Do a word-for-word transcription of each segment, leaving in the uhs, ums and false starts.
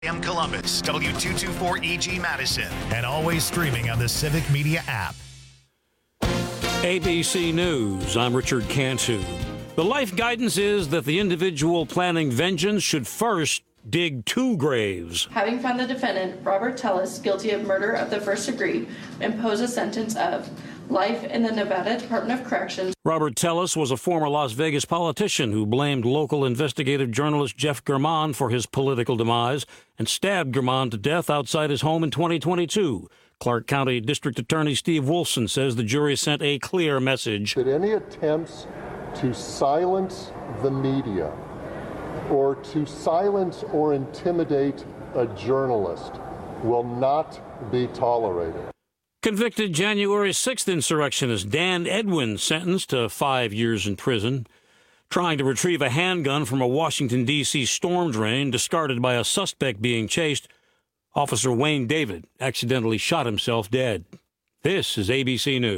A M Columbus, W two twenty-four E G Madison, and always streaming on the Civic Media app. A B C News, I'm Richard Cantu. The life guidance is that the individual planning vengeance should first dig two graves. Having found the defendant, Robert Tellis, guilty of murder of the first degree, impose a sentence of life in the Nevada Department of Corrections. Robert Tellis was a former Las Vegas politician who blamed local investigative journalist Jeff German for his political demise and stabbed German to death outside his home in twenty twenty-two. Clark County District Attorney Steve Wolfson says the jury sent a clear message. That any attempts to silence the media or to silence or intimidate a journalist will not be tolerated. Convicted January sixth insurrectionist Dan Edwin sentenced to five years in prison. Trying to retrieve a handgun from a Washington, D C storm drain discarded by a suspect being chased, Officer Wayne David accidentally shot himself dead. This is A B C News.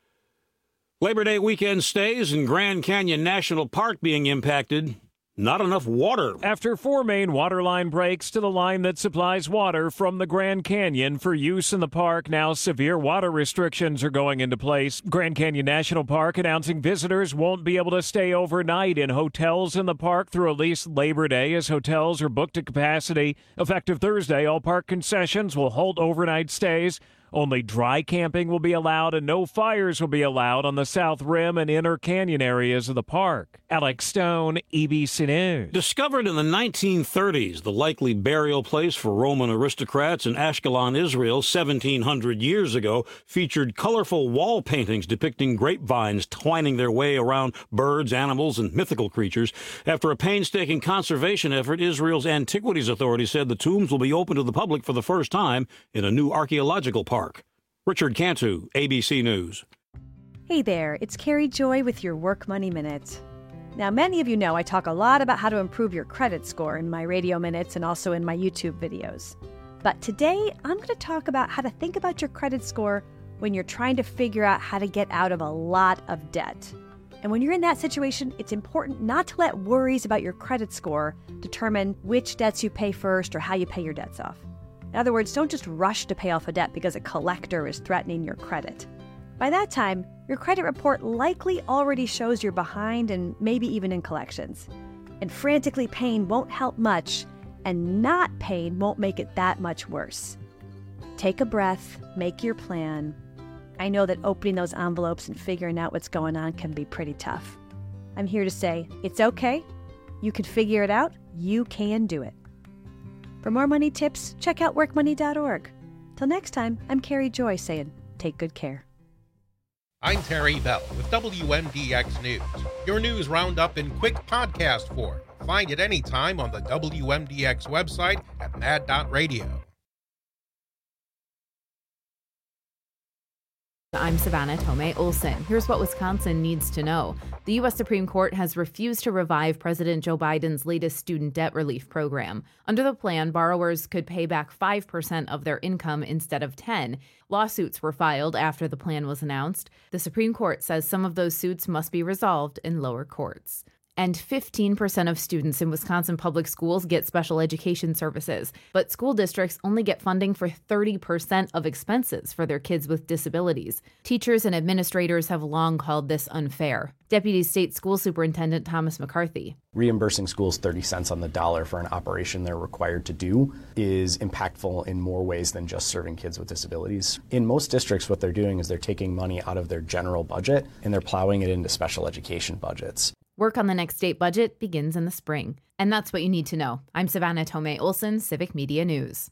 Labor Day weekend stays in Grand Canyon National Park being impacted. Not enough water. After four main water line breaks to the line that supplies water from the Grand Canyon for use in the park, now severe water restrictions are going into place. Grand Canyon National Park announcing visitors won't be able to stay overnight in hotels in the park through at least Labor Day, as hotels are booked to capacity. Effective Thursday, all park concessions will halt overnight stays. Only dry camping will be allowed and no fires will be allowed on the South Rim and inner canyon areas of the park. Alex Stone, A B C News. Discovered in the nineteen thirties, the likely burial place for Roman aristocrats in Ashkelon, Israel, seventeen hundred years ago, featured colorful wall paintings depicting grapevines twining their way around birds, animals, and mythical creatures. After a painstaking conservation effort, Israel's Antiquities Authority said the tombs will be open to the public for the first time in a new archaeological park. Richard Cantu, A B C News. Hey there, it's Carrie Joy with your Work Money Minute. Now, many of you know I talk a lot about how to improve your credit score in my radio minutes and also in my YouTube videos. But today, I'm going to talk about how to think about your credit score when you're trying to figure out how to get out of a lot of debt. And when you're in that situation, it's important not to let worries about your credit score determine which debts you pay first or how you pay your debts off. In other words, don't just rush to pay off a debt because a collector is threatening your credit. By that time, your credit report likely already shows you're behind and maybe even in collections. And frantically paying won't help much, and not paying won't make it that much worse. Take a breath, make your plan. I know that opening those envelopes and figuring out what's going on can be pretty tough. I'm here to say, it's okay. You can figure it out. You can do it. For more money tips, check out work money dot org. Till next time, I'm Carrie Joy saying, take good care. I'm Terry Bell with W M D X News, your news roundup in quick podcast form. Find it anytime on the W M D X website at mad dot radio. I'm Savannah Tomei Olson. Here's what Wisconsin needs to know. The U S Supreme Court has refused to revive President Joe Biden's latest student debt relief program. Under the plan, borrowers could pay back five percent of their income instead of ten percent. Lawsuits were filed after the plan was announced. The Supreme Court says some of those suits must be resolved in lower courts. And fifteen percent of students in Wisconsin public schools get special education services, but school districts only get funding for thirty percent of expenses for their kids with disabilities. Teachers and administrators have long called this unfair. Deputy State School Superintendent Thomas McCarthy. Reimbursing schools thirty cents on the dollar for an operation they're required to do is impactful in more ways than just serving kids with disabilities. In most districts, what they're doing is they're taking money out of their general budget and they're plowing it into special education budgets. Work on the next state budget begins in the spring. And that's what you need to know. I'm Savannah Tomei Olson, Civic Media News.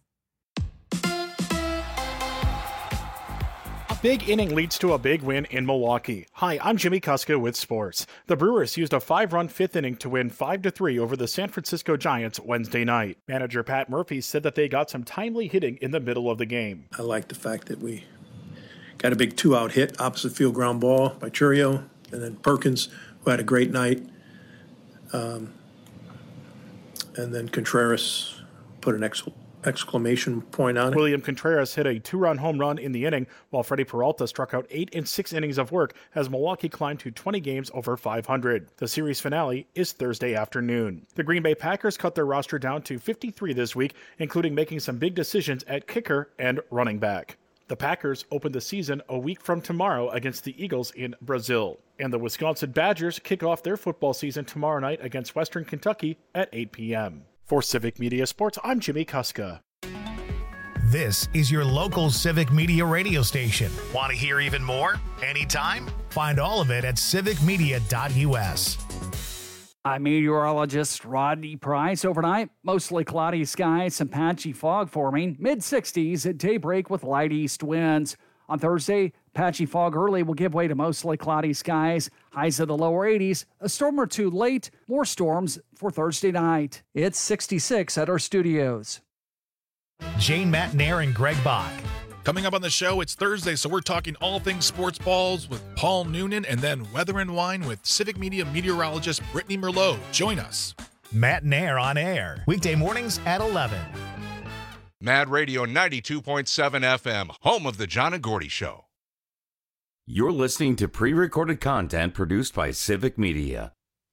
A big inning leads to a big win in Milwaukee. Hi, I'm Jimmy Kuska with sports. The Brewers used a five-run fifth inning to win five to three over the San Francisco Giants Wednesday night. Manager Pat Murphy said that they got some timely hitting in the middle of the game. I like the fact that we got a big two-out hit, opposite field ground ball by Churio, and then Perkins, who had a great night. Um, and then Contreras put an ex- exclamation point on it. William Contreras hit a two-run home run in the inning, while Freddie Peralta struck out eight in six innings of work as Milwaukee climbed to twenty games over five hundred. The series finale is Thursday afternoon. The Green Bay Packers cut their roster down to fifty-three this week, including making some big decisions at kicker and running back. The Packers open the season a week from tomorrow against the Eagles in Brazil. And the Wisconsin Badgers kick off their football season tomorrow night against Western Kentucky at eight p.m. For Civic Media Sports, I'm Jimmy Kuska. This is your local Civic Media radio station. Want to hear even more? Anytime? Find all of it at civic media dot u s. I'm meteorologist Rodney Price. Overnight, mostly cloudy skies, some patchy fog forming, mid sixties at daybreak with light east winds. On Thursday, patchy fog early will give way to mostly cloudy skies, highs of the lower eighties, a storm or two late, more storms for Thursday night. It's sixty-six at our studios. Jane Matnair and Greg Bach. Coming up on the show, it's Thursday, so we're talking all things sports balls with Paul Noonan and then Weather and Wine with Civic Media meteorologist Brittany Merlot. Join us. Matt Nair on air, weekday mornings at eleven. Mad Radio ninety-two point seven F M, home of the John and Gordy Show. You're listening to pre-recorded content produced by Civic Media.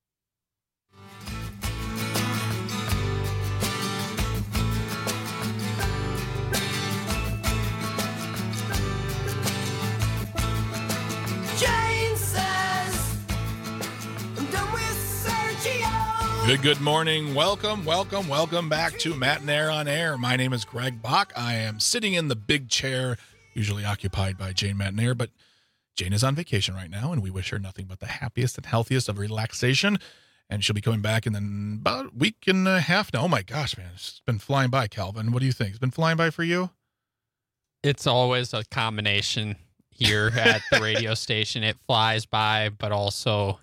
Good, good morning. Welcome, welcome, welcome back to Matt Nair on Air. My name is Greg Bach. I am sitting in the big chair, usually occupied by Jane Matnair, but Jane is on vacation right now, and we wish her nothing but the happiest and healthiest of relaxation. And she'll be coming back in then about a week and a half now. Oh my gosh, man, it's been flying by, Calvin. What do you think? It's been flying by for you? It's always a combination here at the radio station. It flies by, but also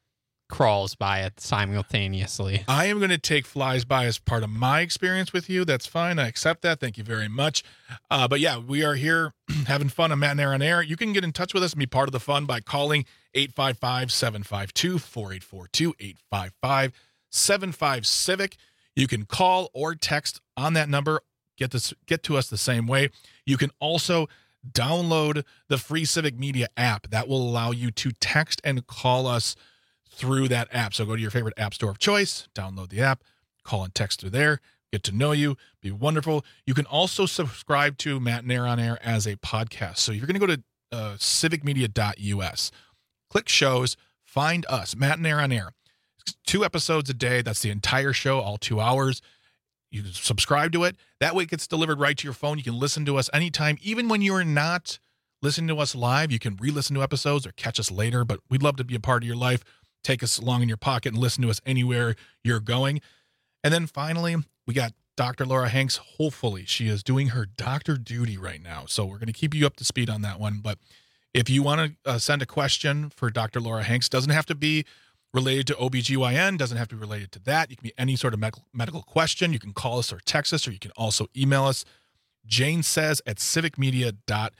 crawls by it simultaneously. I am going to take flies by as part of my experience with you. That's fine. I accept that. Thank you very much. Uh, but yeah, we are here having fun on Matt Nair on Air. You can get in touch with us and be part of the fun by calling eight five five, seven five two, four eight four two, eight five five, seven five, CIVIC. You can call or text on that number. Get this, get to us the same way. You can also download the free Civic Media app. That will allow you to text and call us through that app. So go to your favorite app store of choice, download the app, call and text through there, get to know you, be wonderful. You can also subscribe to Matt Nair on Air as a podcast. So you're going to go to uh, civic media dot u s, click shows, find us, Matt Nair on Air. Two episodes a day. That's the entire show, all two hours. You subscribe to it. That way it gets delivered right to your phone. You can listen to us anytime, even when you're not listening to us live. You can re-listen to episodes or catch us later, but we'd love to be a part of your life. Take us along in your pocket and listen to us anywhere you're going. And then finally, we got Doctor Laura Hanks. Hopefully, she is doing her doctor duty right now. So we're going to keep you up to speed on that one. But if you want to uh, send a question for Doctor Laura Hanks, doesn't have to be related to O B G Y N, doesn't have to be related to that. You can be any sort of medical, medical question. You can call us or text us, or you can also email us. Jane says at civic media dot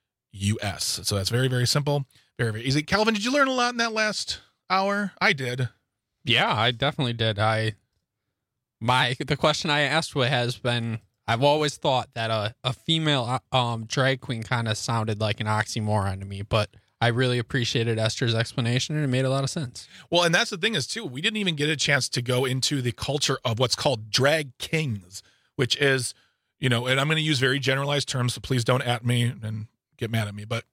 u s. So that's very, very simple. Very, very easy. Calvin, did you learn a lot in that last hour? I did. Yeah, I definitely did. I my the question I asked has been, I've always thought that a, a female um drag queen kind of sounded like an oxymoron to me, but I really appreciated Esther's explanation and it made a lot of sense. Well, and that's the thing is too, we didn't even get a chance to go into the culture of what's called drag kings, which is, you know, and I'm going to use very generalized terms, so please don't at me and get mad at me, but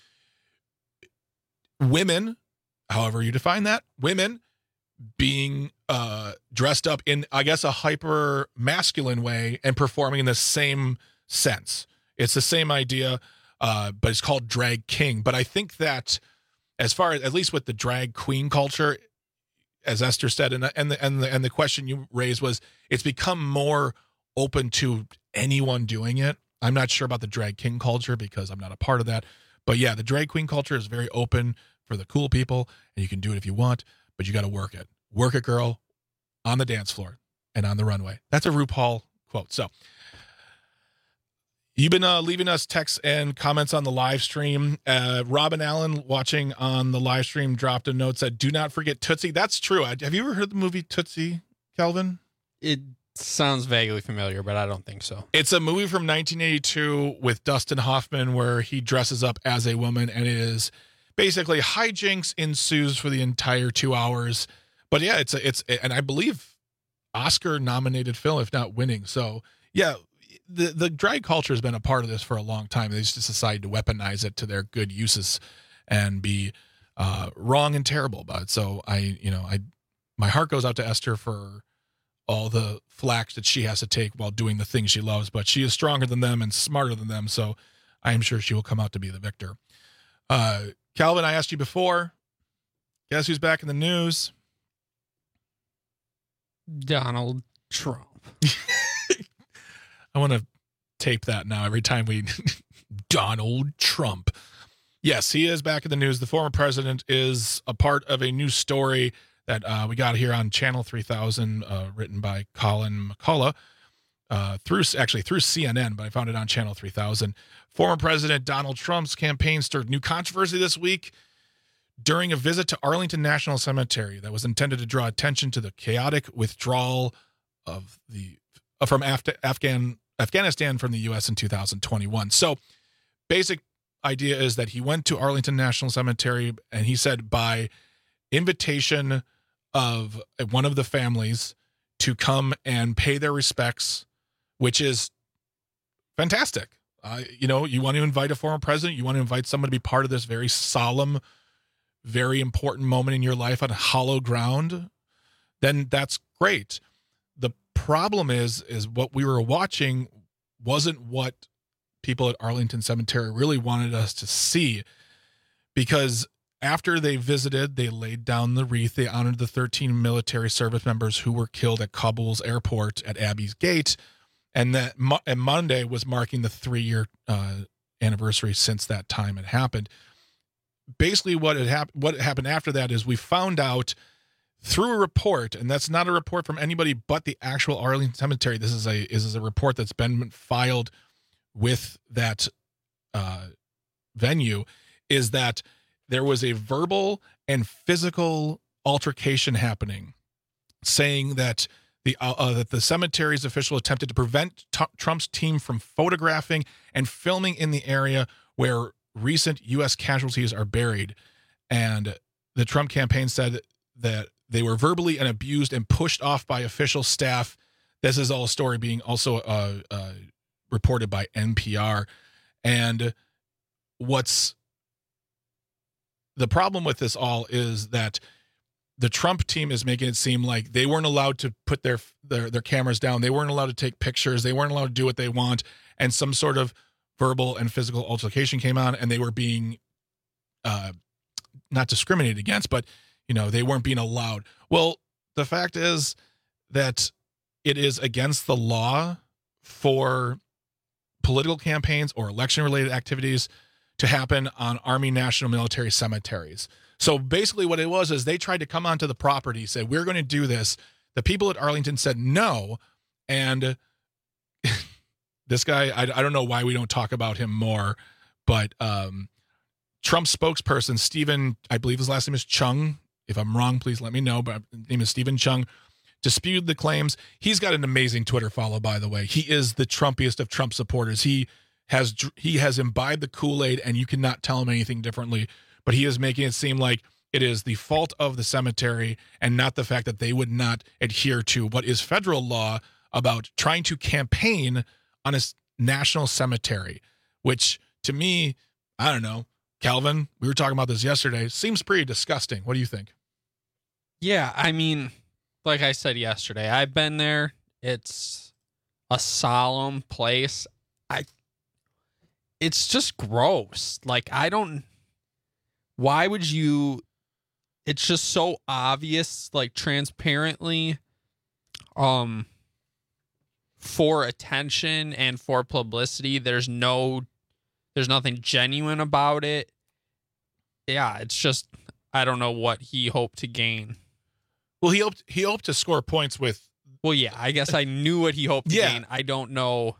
women, however you define that, women being uh, dressed up in, I guess, a hyper masculine way and performing in the same sense. It's the same idea, uh, but it's called drag king. But I think that as far as, at least with the drag queen culture, as Esther said, and, and, the, and, the, and the question you raised was, it's become more open to anyone doing it. I'm not sure about the drag king culture because I'm not a part of that. But yeah, the drag queen culture is very open for the cool people, and you can do it if you want, but you got to work it. Work it, girl, on the dance floor and on the runway. That's a RuPaul quote. So you've been uh, leaving us texts and comments on the live stream. Uh, Robin Allen, watching on the live stream, dropped a note, said, do not forget Tootsie. That's true. Have you ever heard the movie Tootsie, Calvin? It Sounds vaguely familiar, but I don't think so. It's a movie from nineteen eighty-two with Dustin Hoffman where he dresses up as a woman, and it is basically hijinks ensues for the entire two hours. But yeah, it's a, it's and I believe Oscar nominated film, if not winning. So yeah, the the drag culture has been a part of this for a long time. They just decided to weaponize it to their good uses and be uh, wrong and terrible about it. So I, you know, I my heart goes out to Esther for all the flack that she has to take while doing the things she loves, but she is stronger than them and smarter than them, so I am sure she will come out to be the victor. Uh, Calvin, I asked you before, guess who's back in the news? Donald Trump. I want to tape that now every time we... Donald Trump. Yes, he is back in the news. The former president is a part of a new story that uh, we got here on Channel three thousand, uh, written by Colin McCullough, uh, through actually through C N N, but I found it on Channel three thousand. Former President Donald Trump's campaign stirred new controversy this week during a visit to Arlington National Cemetery that was intended to draw attention to the chaotic withdrawal of the uh, from Af- Afghan Afghanistan from the U S in two thousand twenty-one. So, basic idea is that he went to Arlington National Cemetery and he said by invitation of one of the families to come and pay their respects, which is fantastic. Uh, you know, you want to invite a former president, you want to invite someone to be part of this very solemn, very important moment in your life on hollow ground, then that's great. The problem is, is what we were watching wasn't what people at Arlington Cemetery really wanted us to see, because after they visited, they laid down the wreath. They honored the thirteen military service members who were killed at Kabul's airport at Abbey's Gate. And that mo- and Monday was marking the three-year uh, anniversary since that time had happened. Basically, what had hap- what happened after that is we found out through a report, and that's not a report from anybody but the actual Arlington Cemetery. This is a is a report that's been filed with that uh, venue, is that there was a verbal and physical altercation happening, saying that the uh, uh, that the cemetery's official attempted to prevent t- Trump's team from photographing and filming in the area where recent U S casualties are buried. And the Trump campaign said that they were verbally and abused and pushed off by official staff. This is all a story being also uh, uh, reported by N P R. And what's the problem with this all is that the Trump team is making it seem like they weren't allowed to put their, their their cameras down. They weren't allowed to take pictures. They weren't allowed to do what they want. And some sort of verbal and physical altercation came on, and they were being uh, not discriminated against, but, you know, they weren't being allowed. Well, the fact is that it is against the law for political campaigns or election-related activities to happen on Army National Military Cemeteries. So basically what it was is they tried to come onto the property, say, we're going to do this. The people at Arlington said no. And this guy, I, I don't know why we don't talk about him more, but um, Trump's spokesperson, Stephen, I believe his last name is Chung. If I'm wrong, please let me know. But his name is Stephen Chung. Disputed the claims. He's got an amazing Twitter follow, by the way. He is the Trumpiest of Trump supporters. He has he has imbibed the Kool-Aid, and you cannot tell him anything differently. But he is making it seem like it is the fault of the cemetery and not the fact that they would not adhere to what is federal law about trying to campaign on a national cemetery, which to me, I don't know, Calvin, we were talking about this yesterday, seems pretty disgusting. What do you think? Yeah, I mean, like I said yesterday, I've been there. It's a solemn place. I it's just gross. Like, I don't why would you it's just so obvious, like transparently um for attention and for publicity. There's no there's nothing genuine about it. Yeah, it's just I don't know what he hoped to gain. Well, he hoped he hoped to score points with. Well, yeah, I guess I knew what he hoped to yeah. gain. I don't know.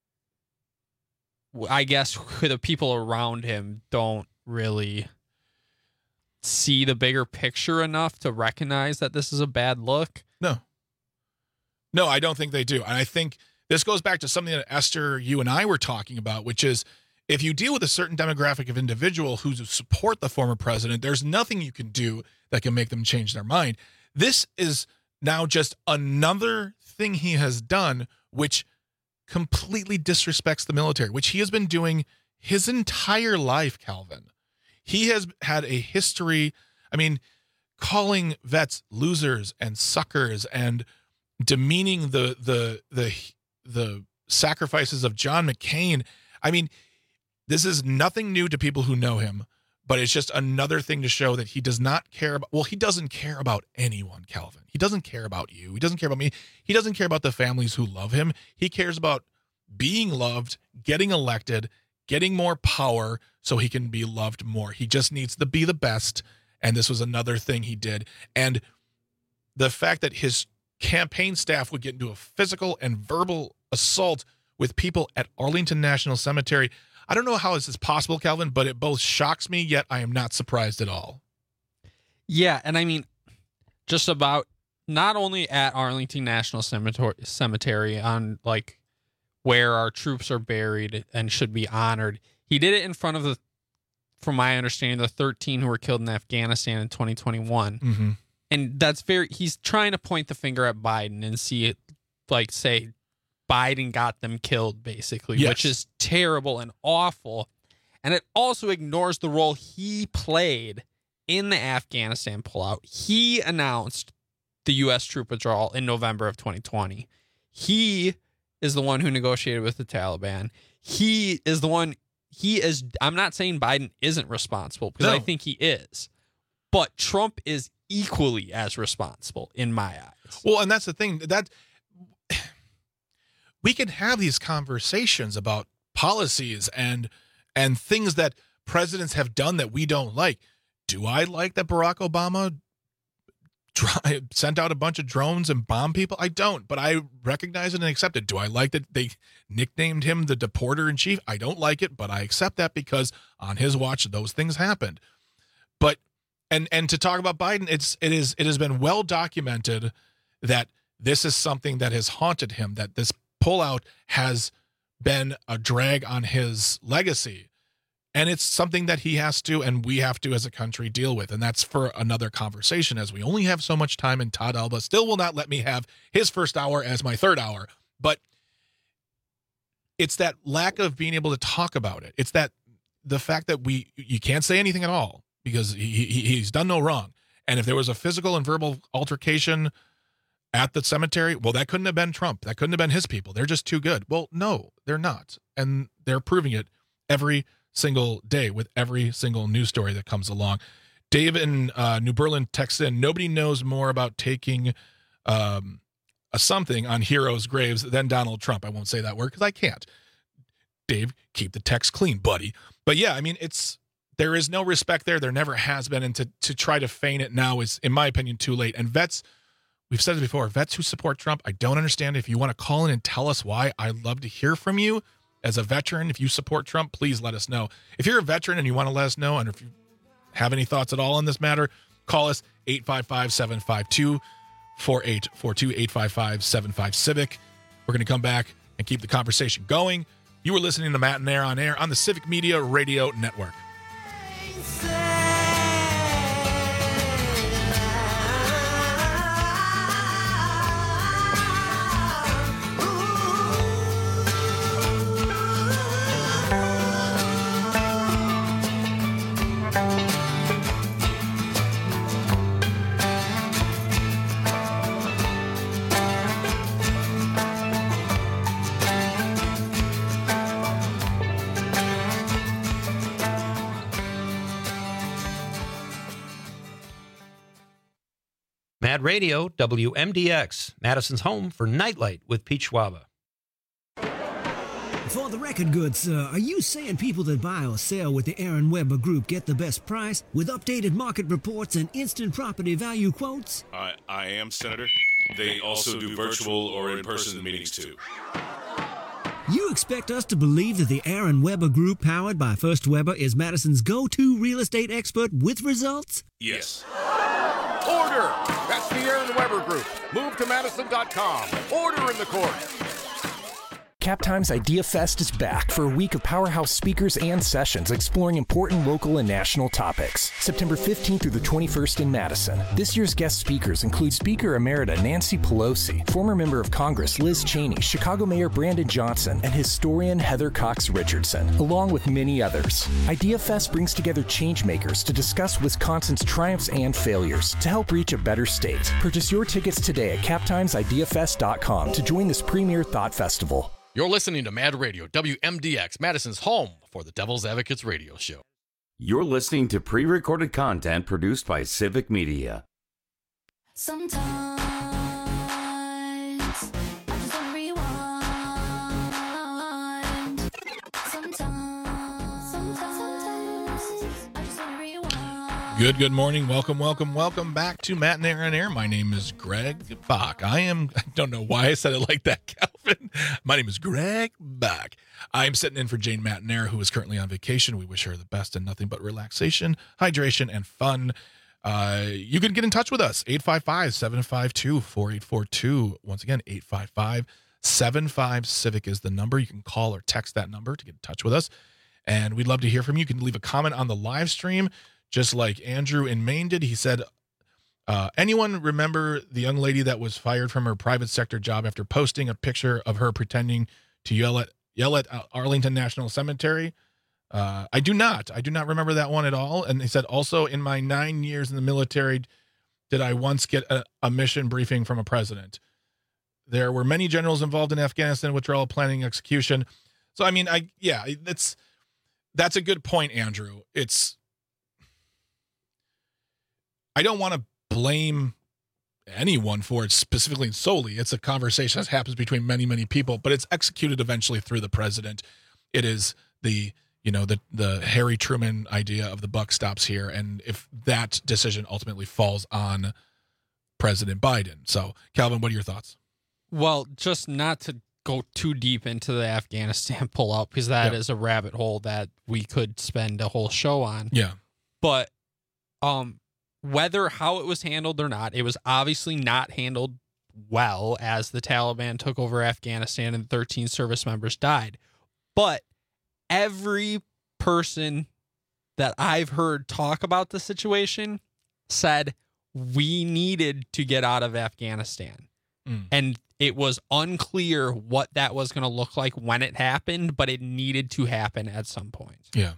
I guess the people around him don't really see the bigger picture enough to recognize that this is a bad look. No. No, I don't think they do. And I think this goes back to something that Esther, you and I were talking about, which is if you deal with a certain demographic of individual who support the former president, there's nothing you can do that can make them change their mind. This is now just another thing he has done, which completely disrespects the military, which he has been doing his entire life, Calvin. He has had a history, I mean, calling vets losers and suckers and demeaning the the the the sacrifices of John McCain. I mean, this is nothing new to people who know him, but it's just another thing to show that he does not care about, well, he doesn't care about anyone, Calvin. He doesn't care about you. He doesn't care about me. He doesn't care about the families who love him. He cares about being loved, getting elected, getting more power so he can be loved more. He just needs to be the best, and this was another thing he did. And the fact that his campaign staff would get into a physical and verbal assault with people at Arlington National Cemetery, I don't know how this is possible, Calvin, but it both shocks me, yet I am not surprised at all. Yeah, and I mean, just about not only at Arlington National Cemetery, Cemetery on like where our troops are buried and should be honored. He did it in front of the, from my understanding, the thirteen who were killed in Afghanistan in twenty twenty-one. Mm-hmm. And that's very, he's trying to point the finger at Biden and see it, like say, Biden got them killed, basically, yes. which is terrible and awful. And it also ignores the role he played in the Afghanistan pullout. He announced the U S troop withdrawal in November of twenty twenty. He is the one who negotiated with the Taliban. He is the one, he is, I'm not saying Biden isn't responsible, because no. I think he is. But Trump is equally as responsible in my eyes. Well, and that's the thing, that we can have these conversations about policies and and things that presidents have done that we don't like. Do I like that Barack Obama try, sent out a bunch of drones and bombed people? I don't, but I recognize it and accept it. Do I like that they nicknamed him the deporter in chief? I don't like it, but I accept that because on his watch, those things happened. But and and to talk about Biden, it's it is it has been well documented that this is something that has haunted him, that this pullout has been a drag on his legacy. And it's something that he has to, and we have to as a country, deal with. And that's for another conversation, as we only have so much time, and Todd Alba still will not let me have his first hour as my third hour. But it's that lack of being able to talk about it. It's that the fact that we, you can't say anything at all because he, he he's done no wrong. And if there was a physical and verbal altercation at the cemetery, well, that couldn't have been Trump. That couldn't have been his people. They're just too good. Well, no, they're not. And they're proving it every single day with every single news story that comes along. Dave in uh, New Berlin texts in, nobody knows more about taking um, a something on heroes' graves than Donald Trump. I won't say that word because I can't. Dave, keep the text clean, buddy. But yeah, I mean, it's, there is no respect there. There never has been. And to, to try to feign it now is, in my opinion, too late. And vets, we've said it before, vets who support Trump, I don't understand. If you want to call in and tell us why, I'd love to hear from you. As a veteran, if you support Trump, please let us know. If you're a veteran and you want to let us know, and if you have any thoughts at all on this matter, call us eight five five, seven five two, four eight four two, eight five five, seven five Civic. We're going to come back and keep the conversation going. You were listening to Matt and Air on Air on the Civic Media Radio Network. Mad Radio, W M D X, Madison's home for Nightlight with Pete Schwaba. For the record, good sir, are you saying people that buy or sell with the Aaron Weber Group get the best price with updated market reports and instant property value quotes? I, I am, Senator. They also do virtual or in-person meetings, too. You expect us to believe that the Aaron Weber Group, powered by First Weber, is Madison's go-to real estate expert with results? Yes. Order! That's the Aaron Weber Group. Move to Madison dot com. Order in the court. CapTime's Idea Fest is back for a week of powerhouse speakers and sessions exploring important local and national topics. September fifteenth through the twenty-first in Madison. This year's guest speakers include Speaker Emerita Nancy Pelosi, former member of Congress Liz Cheney, Chicago Mayor Brandon Johnson, and historian Heather Cox Richardson, along with many others. Idea Fest brings together changemakers to discuss Wisconsin's triumphs and failures to help reach a better state. Purchase your tickets today at cap times idea fest dot com to join this premier thought festival. You're listening to Mad Radio, W M D X, Madison's home for the Devil's Advocates radio show. You're listening to pre-recorded content produced by Civic Media. Sometimes I just wanna rewind. Sometimes, sometimes, sometimes I just wanna rewind. Good, good morning. Welcome, welcome, welcome back to Matt and Aaron Air. My name is Greg Bach. I am, I don't know why I said it like that, Calvin. My name is Greg Bach. I'm sitting in for Jane Matinair, who is currently on vacation. We wish her the best and nothing but relaxation, hydration, and fun. Uh, you can get in touch with us, eight five five, seven five two, four eight four two. Once again, eight five five, seven five, CIVIC is the number. You can call or text that number to get in touch with us. And we'd love to hear from you. You can leave a comment on the live stream, just like Andrew in Maine did. He said, uh, anyone remember the young lady that was fired from her private sector job after posting a picture of her pretending to yell at yell at Arlington National Cemetery? Uh, I do not. I do not remember that one at all. And he said, also, in my nine years in the military, did I once get a, a mission briefing from a president? There were many generals involved in Afghanistan withdrawal planning execution. So, I mean, I yeah, that's that's a good point, Andrew. It's I don't want to blame anyone for it specifically and solely. It's a conversation that happens between many, many people, but it's executed eventually through the president. It is the, you know, the, the Harry Truman idea of the buck stops here. And if that decision ultimately falls on President Biden. So, Calvin, what are your thoughts? Well, just not to go too deep into the Afghanistan pullout, because that Yeah. is a rabbit hole that we could spend a whole show on. Yeah. But um, whether how it was handled or not, it was obviously not handled well as the Taliban took over Afghanistan and thirteen service members died. But every person that I've heard talk about the situation said we needed to get out of Afghanistan. Mm. And it was unclear what that was going to look like when it happened, but it needed to happen at some point. Yeah.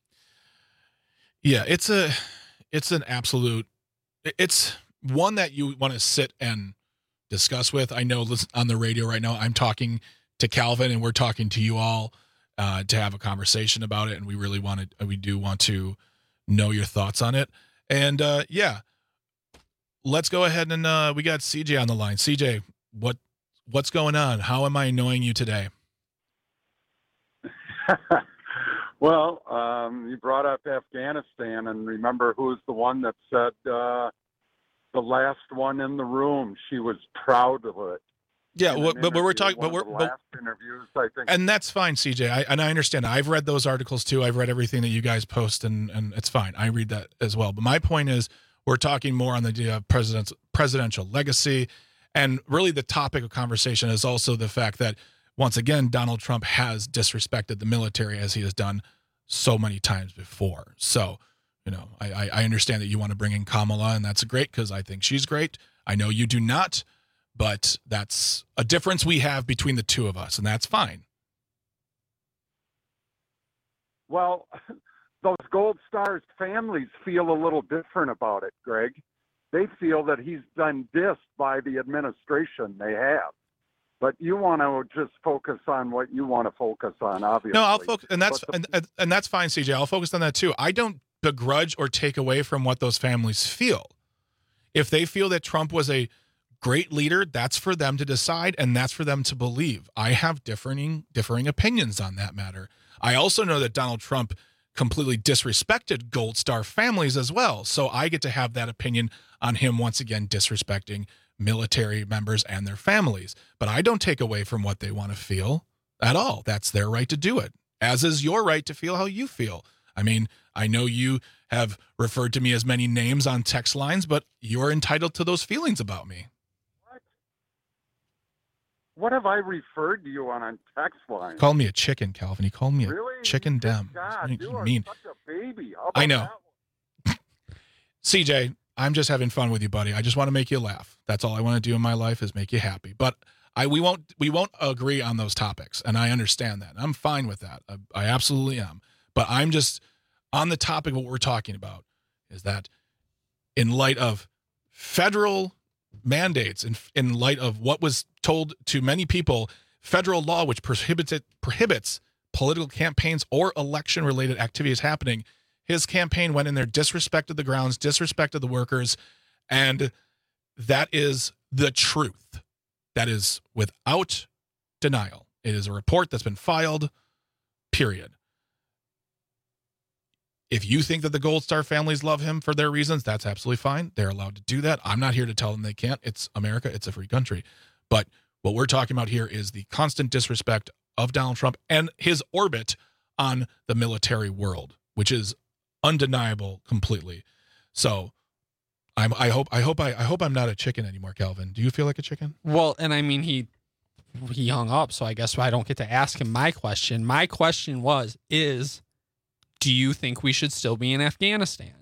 Yeah, it's a it's an absolute it's one that you want to sit and discuss with. I know listen, on the radio right now I'm talking to Calvin and we're talking to you all uh, to have a conversation about it, and we really wanted we do want to know your thoughts on it. And uh, yeah, let's go ahead and uh, we got C J on the line. C J, what what's going on? How am I annoying you today? Well, um, you brought up Afghanistan, and remember who's the one that said uh, the last one in the room? She was proud of it. Yeah, well, but, but we're talking, but we're the but, last interviews, I think. and that's fine, C J. I, and I understand. I've read those articles too. I've read everything that you guys post, and and it's fine. I read that as well. But my point is, we're talking more on the idea of president's presidential legacy, and really the topic of conversation is also the fact that once again Donald Trump has disrespected the military as he has done so many times before. So, you know, I, I understand that you want to bring in Kamala, and that's great because I think she's great. I know you do not, but that's a difference we have between the two of us, and that's fine. Well, those Gold Stars families feel a little different about it, Greg. They feel that he's been dissed by the administration they have. But you want to just focus on what you want to focus on, obviously. No, I'll focus, and that's the, and, and and that's fine, C J. I'll focus on that too. I don't begrudge or take away from what those families feel. If they feel that Trump was a great leader, that's for them to decide, and that's for them to believe. I have differing differing opinions on that matter. I also know that Donald Trump completely disrespected Gold Star families as well, so I get to have that opinion on him once again disrespecting military members and their families. But I don't take away from what they want to feel at all. That's their right to do it, as is your right to feel how you feel. I mean, I know you have referred to me as many names on text lines, but you're entitled to those feelings about me. What? What have I referred to you on on text line? He called me a chicken, Calvin. He called me a Really? chicken dem. God, What do you you are mean? such a baby. How I about know. that? C J, I'm just having fun with you, buddy. I just want to make you laugh. That's all I want to do in my life is make you happy. But I we won't we won't agree on those topics, and I understand that. I'm fine with that. I, I absolutely am. But I'm just on the topic of what we're talking about is that in light of federal mandates, in in light of what was told to many people, federal law which prohibits it prohibits political campaigns or election related activities happening. His campaign went in there, disrespected the grounds, disrespected the workers, and that is the truth. That is without denial. It is a report that's been filed, period. If you think that the Gold Star families love him for their reasons, that's absolutely fine. They're allowed to do that. I'm not here to tell them they can't. It's America. It's a free country. But what we're talking about here is the constant disrespect of Donald Trump and his orbit on the military world, which is undeniable completely. So I'm, I hope I hope I, I hope I'm not a chicken anymore, Calvin. Do you feel like a chicken? Well, and I mean he he hung up, so I guess I don't get to ask him my question. My question was is do you think we should still be in Afghanistan?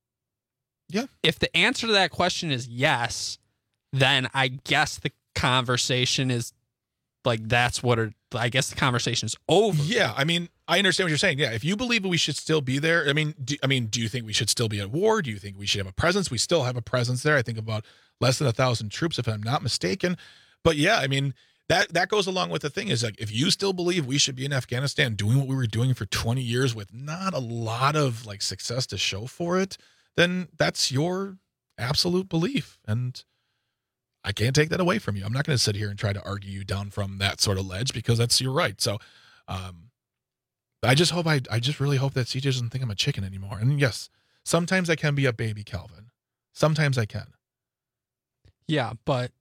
Yeah. If the answer to that question is yes, then I guess the conversation is like that's what it, I guess the conversation is over. Yeah, I mean, I understand what you're saying. Yeah, if you believe we should still be there, I mean, do, I mean, do you think we should still be at war? Do you think we should have a presence? We still have a presence there. I think about less than a thousand troops, if I'm not mistaken. But yeah, I mean, that that goes along with the thing is like if you still believe we should be in Afghanistan doing what we were doing for twenty years with not a lot of like success to show for it, then that's your absolute belief. And I can't take that away from you. I'm not going to sit here and try to argue you down from that sort of ledge because that's your right. So um, I just hope I, I just really hope that C J doesn't think I'm a chicken anymore. And yes, sometimes I can be a baby Calvin. Sometimes I can. Yeah, but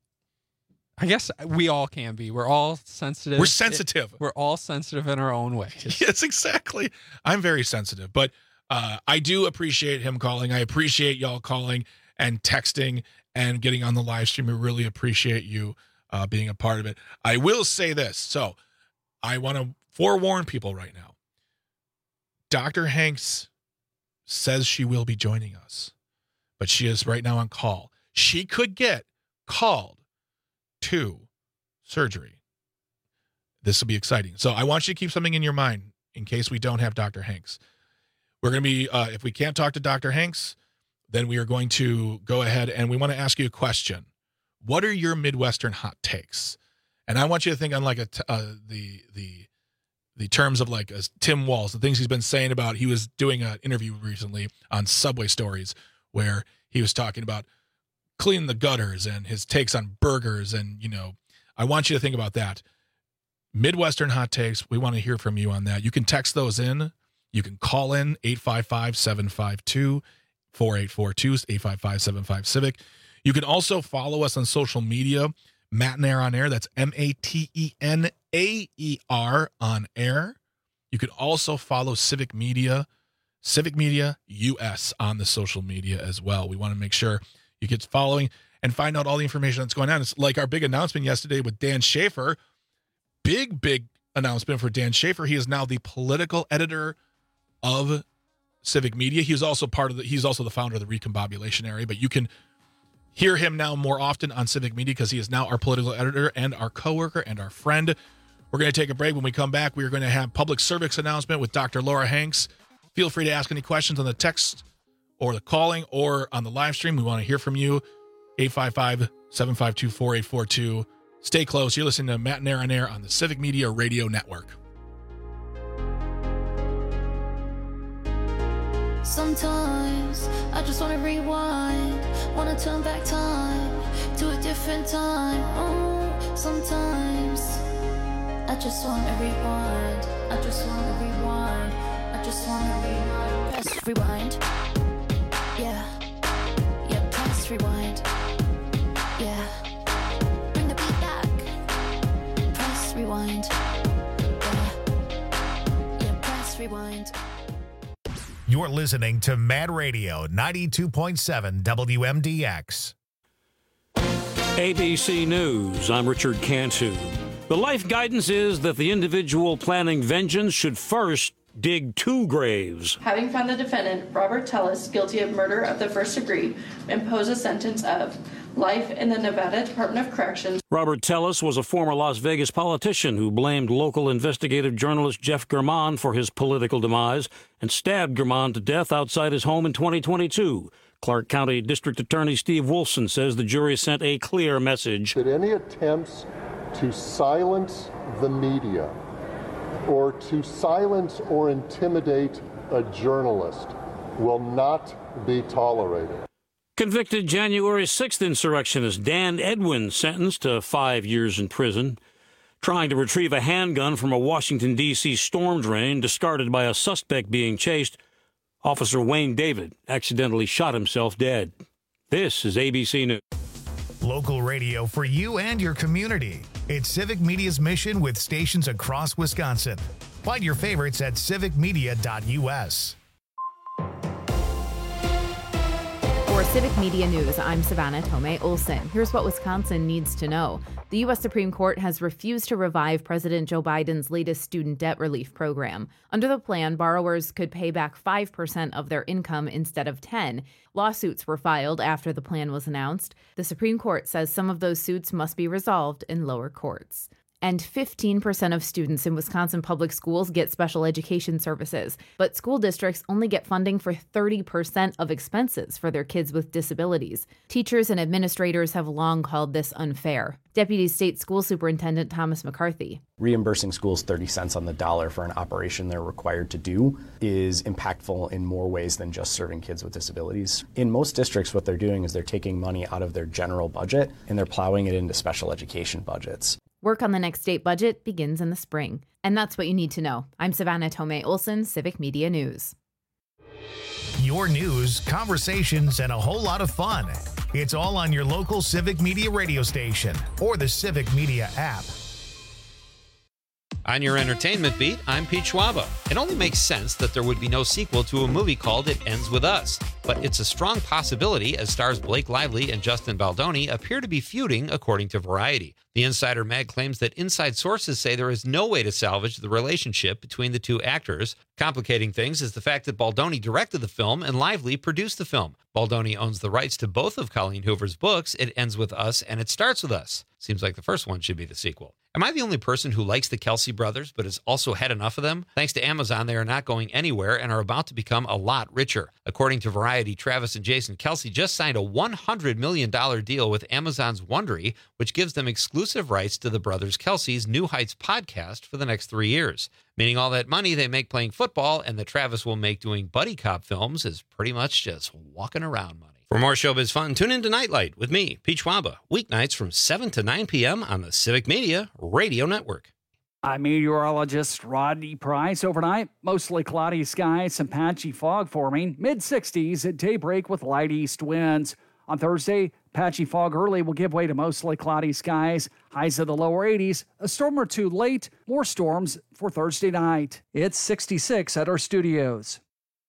I guess we all can be. We're all sensitive. We're sensitive. It, we're all sensitive in our own ways. Yes, exactly. I'm very sensitive, but uh, I do appreciate him calling. I appreciate y'all calling and texting and getting on the live stream. We really appreciate you uh, being a part of it. I will say this. So I want to forewarn people right now. Doctor Hanks says she will be joining us, but she is right now on call. She could get called to surgery. This will be exciting. So I want you to keep something in your mind in case we don't have Doctor Hanks. We're going to be, uh, if we can't talk to Doctor Hanks, then we are going to go ahead and we want to ask you a question. What are your Midwestern hot takes? And I want you to think on like a t- uh, the the the terms of like uh, Tim Walz, the things he's been saying about. He was doing an interview recently on Subway Stories where he was talking about cleaning the gutters and his takes on burgers. And, you know, I want you to think about that. Midwestern hot takes. We want to hear from you on that. You can text those in. You can call in eight five five, seven five two, four eight four two, eight five five, seven five Civic. You can also follow us on social media, Matt and Air on Air. That's M A T E N A E R on air. You can also follow Civic Media, Civic Media U S on the social media as well. We want to make sure you get following and find out all the information that's going on. It's like our big announcement yesterday with Dan Schaefer. Big, big announcement for Dan Schaefer. He is now the political editor of Civic Media. He's also part of the, he's also the founder of the Recombobulation Area, but you can hear him now more often on Civic Media because he is now our political editor and our coworker and our friend. We're going to take a break. When we come back, we are going to have public service announcement with Doctor Laura Hanks. Feel free to ask any questions on the text or the calling or on the live stream. We want to hear from you. eight five five, seven five two, four eight four two. Stay close. You're listening to Matt and Air on Air on the Civic Media Radio Network. Sometimes I just wanna rewind, wanna turn back time to a different time. Oh, sometimes I just wanna rewind, I just wanna rewind, I just wanna rewind. Press rewind, yeah, yeah, press rewind, yeah. Bring the beat back, press rewind, yeah, yeah, press rewind. You're listening to Mad Radio ninety-two point seven W M D X. A B C News, I'm Richard Cantu. The life guidance is that the individual planning vengeance should first dig two graves. Having found the defendant, Robert Tellis, guilty of murder of the first degree, impose a sentence of life in the Nevada Department of Corrections. Robert Tellis was a former Las Vegas politician who blamed local investigative journalist Jeff German for his political demise and stabbed German to death outside his home in twenty twenty-two. Clark County District Attorney Steve Wolfson says the jury sent a clear message. That any attempts to silence the media or to silence or intimidate a journalist will not be tolerated. Convicted January sixth insurrectionist Dan Edwin sentenced to five years in prison. Trying to retrieve a handgun from a Washington, D C storm drain discarded by a suspect being chased, Officer Wayne David accidentally shot himself dead. This is A B C News. Local radio for you and your community. It's Civic Media's mission with stations across Wisconsin. Find your favorites at civic media dot U S. For Civic Media News, I'm Savannah Tomei Olson. Here's what Wisconsin needs to know. The U S Supreme Court has refused to revive President Joe Biden's latest student debt relief program. Under the plan, borrowers could pay back five percent of their income instead of ten percent. Lawsuits were filed after the plan was announced. The Supreme Court says some of those suits must be resolved in lower courts. And fifteen percent of students in Wisconsin public schools get special education services, but school districts only get funding for thirty percent of expenses for their kids with disabilities. Teachers and administrators have long called this unfair. Deputy State School Superintendent Thomas McCarthy. Reimbursing schools thirty cents on the dollar for an operation they're required to do is impactful in more ways than just serving kids with disabilities. In most districts, what they're doing is they're taking money out of their general budget and they're plowing it into special education budgets. Work on the next state budget begins in the spring. And that's what you need to know. I'm Savannah Tomei Olson, Civic Media News. Your news, conversations, and a whole lot of fun. It's all on your local Civic Media radio station or the Civic Media app. On your entertainment beat, I'm Pete Schwaba. It only makes sense that there would be no sequel to a movie called It Ends With Us. But it's a strong possibility as stars Blake Lively and Justin Baldoni appear to be feuding, according to Variety. The Insider Mag claims that inside sources say there is no way to salvage the relationship between the two actors. Complicating things is the fact that Baldoni directed the film and Lively produced the film. Baldoni owns the rights to both of Colleen Hoover's books, It Ends With Us and It Starts With Us. Seems like the first one should be the sequel. Am I the only person who likes the Kelsey brothers but has also had enough of them? Thanks to Amazon, they are not going anywhere and are about to become a lot richer. According to Variety, Travis and Jason Kelsey just signed a one hundred million dollars deal with Amazon's Wondery, which gives them exclusive rights to the brothers Kelsey's New Heights podcast for the next three years. Meaning all that money they make playing football and that Travis will make doing buddy cop films is pretty much just walking around money. For more showbiz fun, tune in to Nightlight with me, Pete Schwaba, weeknights from seven to nine p.m. on the Civic Media Radio Network. I'm meteorologist Rodney Price. Overnight, mostly cloudy skies, some patchy fog forming, mid sixties at daybreak with light east winds. On Thursday, patchy fog early will give way to mostly cloudy skies, highs of the lower eighties, a storm or two late, more storms for Thursday night. It's sixty-six at our studios.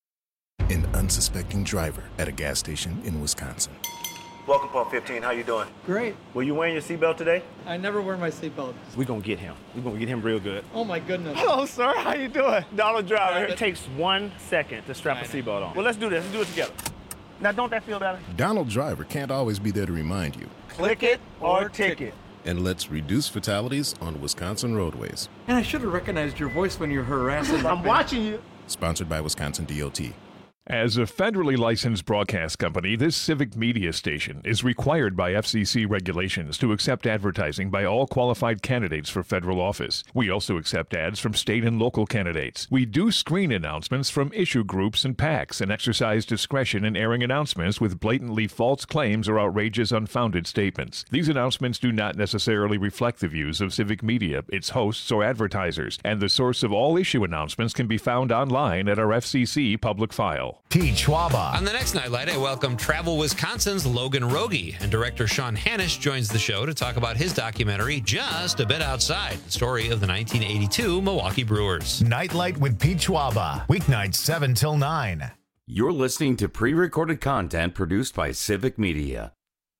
An unsuspecting driver at a gas station in Wisconsin. Welcome, Pump fifteen. How you doing? Great. Were you wearing your seatbelt today? I never wear my seatbelt. We're going to get him. We're going to get him real good. Oh, my goodness. Hello, sir. How you doing? Donald Driver. It takes one second to strap a seatbelt on. Well, let's do this. Let's do it together. Now, don't that feel better? Donald Driver can't always be there to remind you. Click it or ticket. And let's reduce fatalities on Wisconsin roadways. And I should have recognized your voice when you're harassing. I'm watching you. Sponsored by Wisconsin D O T. As a federally licensed broadcast company, this Civic Media station is required by F C C regulations to accept advertising by all qualified candidates for federal office. We also accept ads from state and local candidates. We do screen announcements from issue groups and PACs and exercise discretion in airing announcements with blatantly false claims or outrageous unfounded statements. These announcements do not necessarily reflect the views of Civic Media, its hosts, or advertisers, and the source of all issue announcements can be found online at our F C C public file. Nashville. Pete Schwaba. On the next Nightlight, I welcome Travel Wisconsin's Logan Rogie, and director Sean Hannish joins the show to talk about his documentary, Just a Bit Outside, the story of the nineteen eighty-two Milwaukee Brewers. Nightlight with Pete Schwaba, weeknights seven till nine. You're listening to pre-recorded content produced by Civic Media.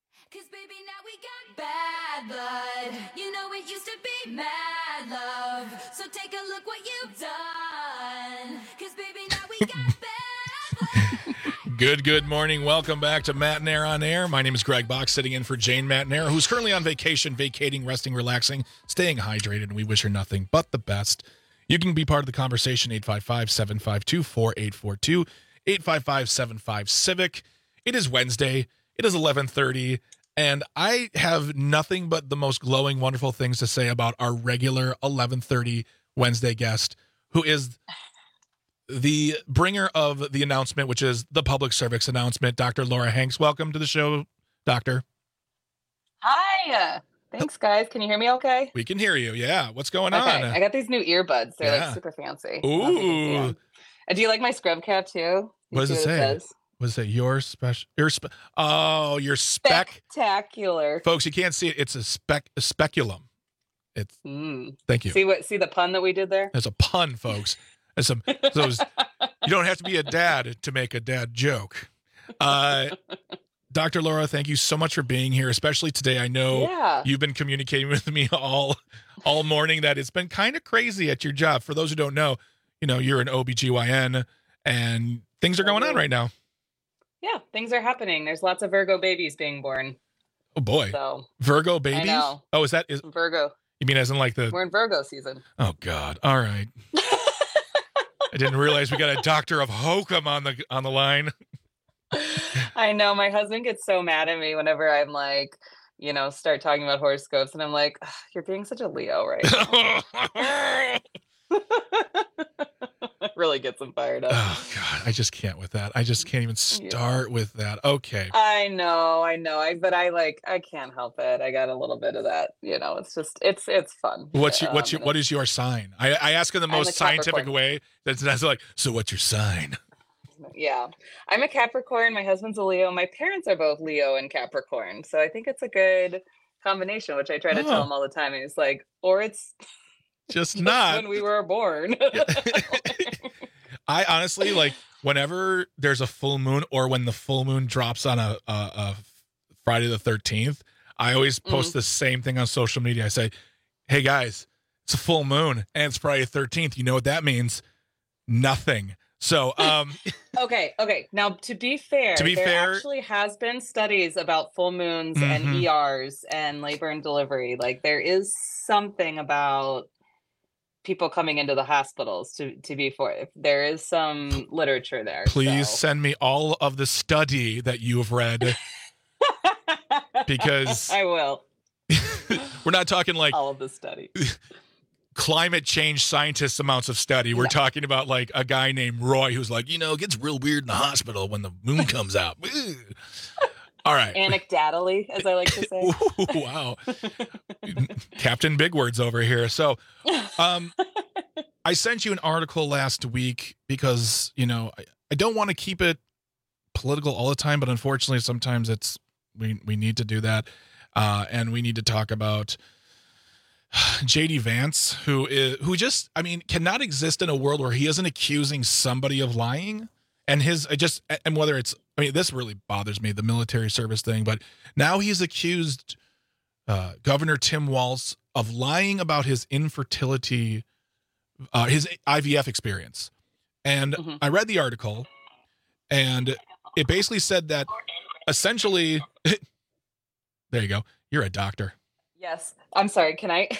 Bad blood, you know it used to be mad love. So take a look what you've done. Cause baby, now we got bad blood. Good, good morning. Welcome back to Matt and Air on Air. My name is Greg Box, sitting in for Jane Matt and Air, who's currently on vacation, vacating, resting, relaxing, staying hydrated, and we wish her nothing but the best. You can be part of the conversation, eight five five, seven five two, four eight four two, eight five five, seven five, Civic. It is Wednesday. It is eleven thirty. And I have nothing but the most glowing, wonderful things to say about our regular eleven thirty Wednesday guest, who is the bringer of the announcement, which is the public service announcement, Doctor Laura Hanks. Welcome to the show, Doctor. Hi. Thanks, guys. Can you hear me okay? We can hear you. Yeah. What's going okay. on? I got these new earbuds. They're yeah. like super fancy. Ooh. And do you like my scrub cap too? You what does it say? It What is it? Your special? Your spe- oh, your spec. Spectacular, folks. You can't see it. It's a spec, a speculum. It's. Mm. Thank you. See what? See the pun that we did there? There's a pun, folks. There's some. Those. You don't have to be a dad to make a dad joke. Uh, Doctor Laura, thank you so much for being here, especially today. I know yeah. you've been communicating with me all, all morning. That it's been kind of crazy at your job. For those who don't know, you know you're an O B G Y N, and things are going on right now. Yeah, things are happening. There's lots of Virgo babies being born. Oh boy, so, Virgo babies. I know. Oh, is that is Virgo? You mean as in like the? We're in Virgo season. Oh God! All right. I didn't realize we got a doctor of hokum on the on the line. I know my husband gets so mad at me whenever I'm like, you know, start talking about horoscopes, and I'm like, you're being such a Leo right now. Really gets him fired up. Oh God, I just can't with that. I just can't even start yeah. with that. Okay. I know, I know. I but I like I can't help it. I got a little bit of that. You know, it's just it's it's fun. What's your what's um, your what is your sign? I, I ask in the most scientific way. That's that's like, so what's your sign? Yeah, I'm a Capricorn. My husband's a Leo. My parents are both Leo and Capricorn, so I think it's a good combination. Which I try to oh. tell him all the time. And he's like, or it's. Just, just not when we were born. I honestly like whenever there's a full moon or when the full moon drops on a, a, a Friday the thirteenth, I always post mm. the same thing on social media. I say, hey guys, it's a full moon and it's Friday the thirteenth. You know what that means? Nothing. So, um, okay. Okay. Now to be fair, to be there fair, actually has been studies about full moons mm-hmm. and E Rs and labor and delivery. Like there is something about people coming into the hospitals to to be for there is some literature there. Please so. send me all of the study that you have read because I will. We're not talking like all of the study. Climate change scientists amounts of study. We're yeah. talking about like a guy named Roy who's like, you know, it gets real weird in the hospital when the moon comes out. All right. Anecdotally, as I like to say. Ooh, wow. Captain Big Words over here. So um, I sent you an article last week because, you know, I, I don't want to keep it political all the time, but unfortunately sometimes it's we, we need to do that. Uh, and we need to talk about J D Vance, who is who just, I mean, cannot exist in a world where he isn't accusing somebody of lying. And his I just and whether it's I mean, this really bothers me, the military service thing, but now he's accused uh, Governor Tim Walz of lying about his infertility, uh, his I V F experience. And mm-hmm. I read the article, and it basically said that essentially, there you go, you're a doctor. Yes, I'm sorry. Can I?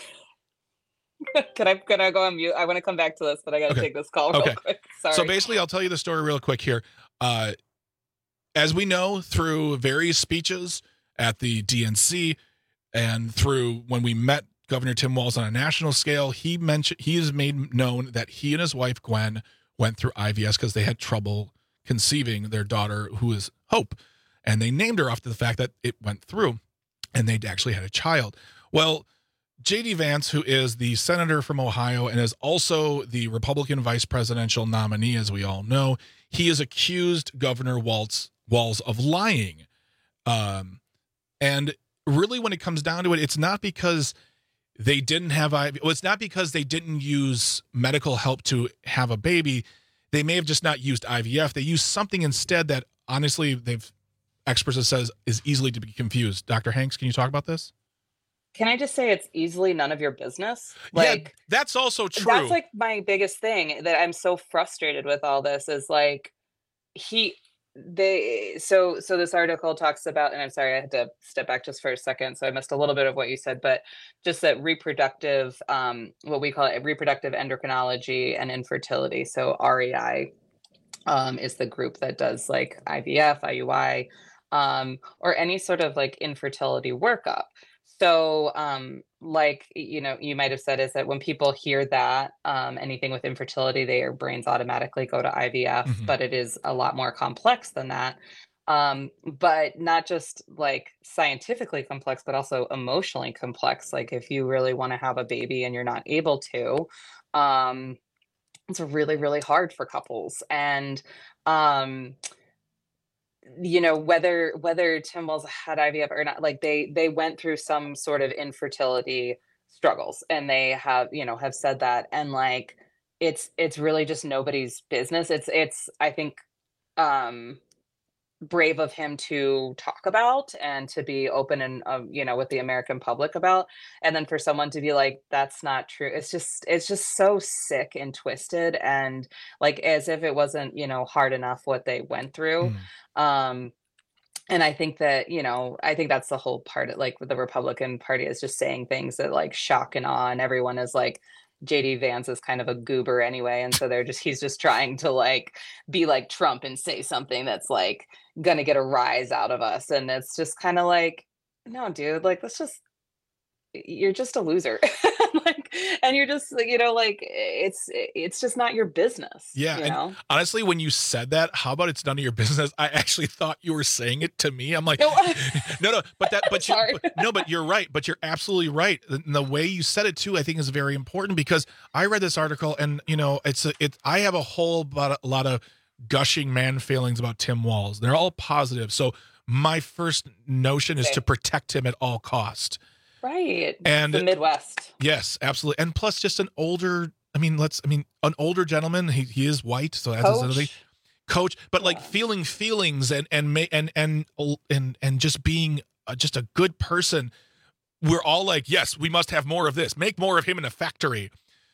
Can I can I go on mute? I want to come back to this, but I got to okay. take this call real okay. quick. Sorry. So basically, I'll tell you the story real quick here. Uh, as we know through various speeches at the D N C and through when we met Governor Tim Walz on a national scale, he mentioned he has made known that he and his wife Gwen went through I V F because they had trouble conceiving their daughter, who is Hope, and they named her after the fact that it went through, and they actually had a child. Well, J D Vance, who is the senator from Ohio and is also the Republican vice presidential nominee, as we all know, he has accused Governor Walz, Walz of lying. Um, and really, when it comes down to it, it's not because they didn't have I V F. Well, it's not because they didn't use medical help to have a baby. They may have just not used I V F. They used something instead that, honestly, they've experts have says is easily to be confused. Doctor Hanks, can you talk about this? Can I just say it's easily none of your business? Like, yeah, that's also true. That's like my biggest thing that I'm so frustrated with all this is like he they so so this article talks about, and I'm sorry I had to step back just for a second, so I missed a little bit of what you said, but just that reproductive um what we call it reproductive endocrinology and infertility, so R E I um is the group that does like I V F, I U I, um or any sort of like infertility workup. So, um, like, you know, you might have said is that when people hear that, um, anything with infertility, their brains automatically go to I V F, mm-hmm. but it is a lot more complex than that. Um, but not just like scientifically complex, but also emotionally complex. Like if you really want to have a baby and you're not able to, um, it's really, really hard for couples. And, um, you know, whether whether Tim Walz had I V F or not, like they they went through some sort of infertility struggles, and they have, you know, have said that, and like it's it's really just nobody's business. It's it's I think um brave of him to talk about and to be open and um, you know, with the American public about, and then for someone to be like, that's not true. It's just it's just so sick and twisted, and like as if it wasn't, you know, hard enough what they went through. Mm. Um, and I think that, you know, I think that's the whole part of like the Republican Party is just saying things that like shock and awe, and everyone is like, J D Vance is kind of a goober anyway, and so they're just he's just trying to like be like Trump and say something that's like gonna get a rise out of us, and it's just kind of like, no, dude, like let's just you're just a loser. Like, and you're just, you know, like it's it's just not your business. Yeah. You and know? Honestly, when you said that, how about it's none of your business? I actually thought you were saying it to me. I'm like, no, no, no, but that, but you, but, no, but you're right. But you're absolutely right. The, the way you said it too, I think is very important, because I read this article, and you know, it's a, it. I have a whole lot, a lot of gushing man feelings about Tim Walz. They're all positive. So my first notion is okay. to protect him at all cost. Right. And the Midwest. Yes, absolutely. And plus just an older, I mean, let's, I mean, an older gentleman, he, he is white. So that's another thing. Coach, but yeah. like feeling feelings and, and, and, and, and, and just being a, just a good person. We're all like, yes, we must have more of this, make more of him in a factory.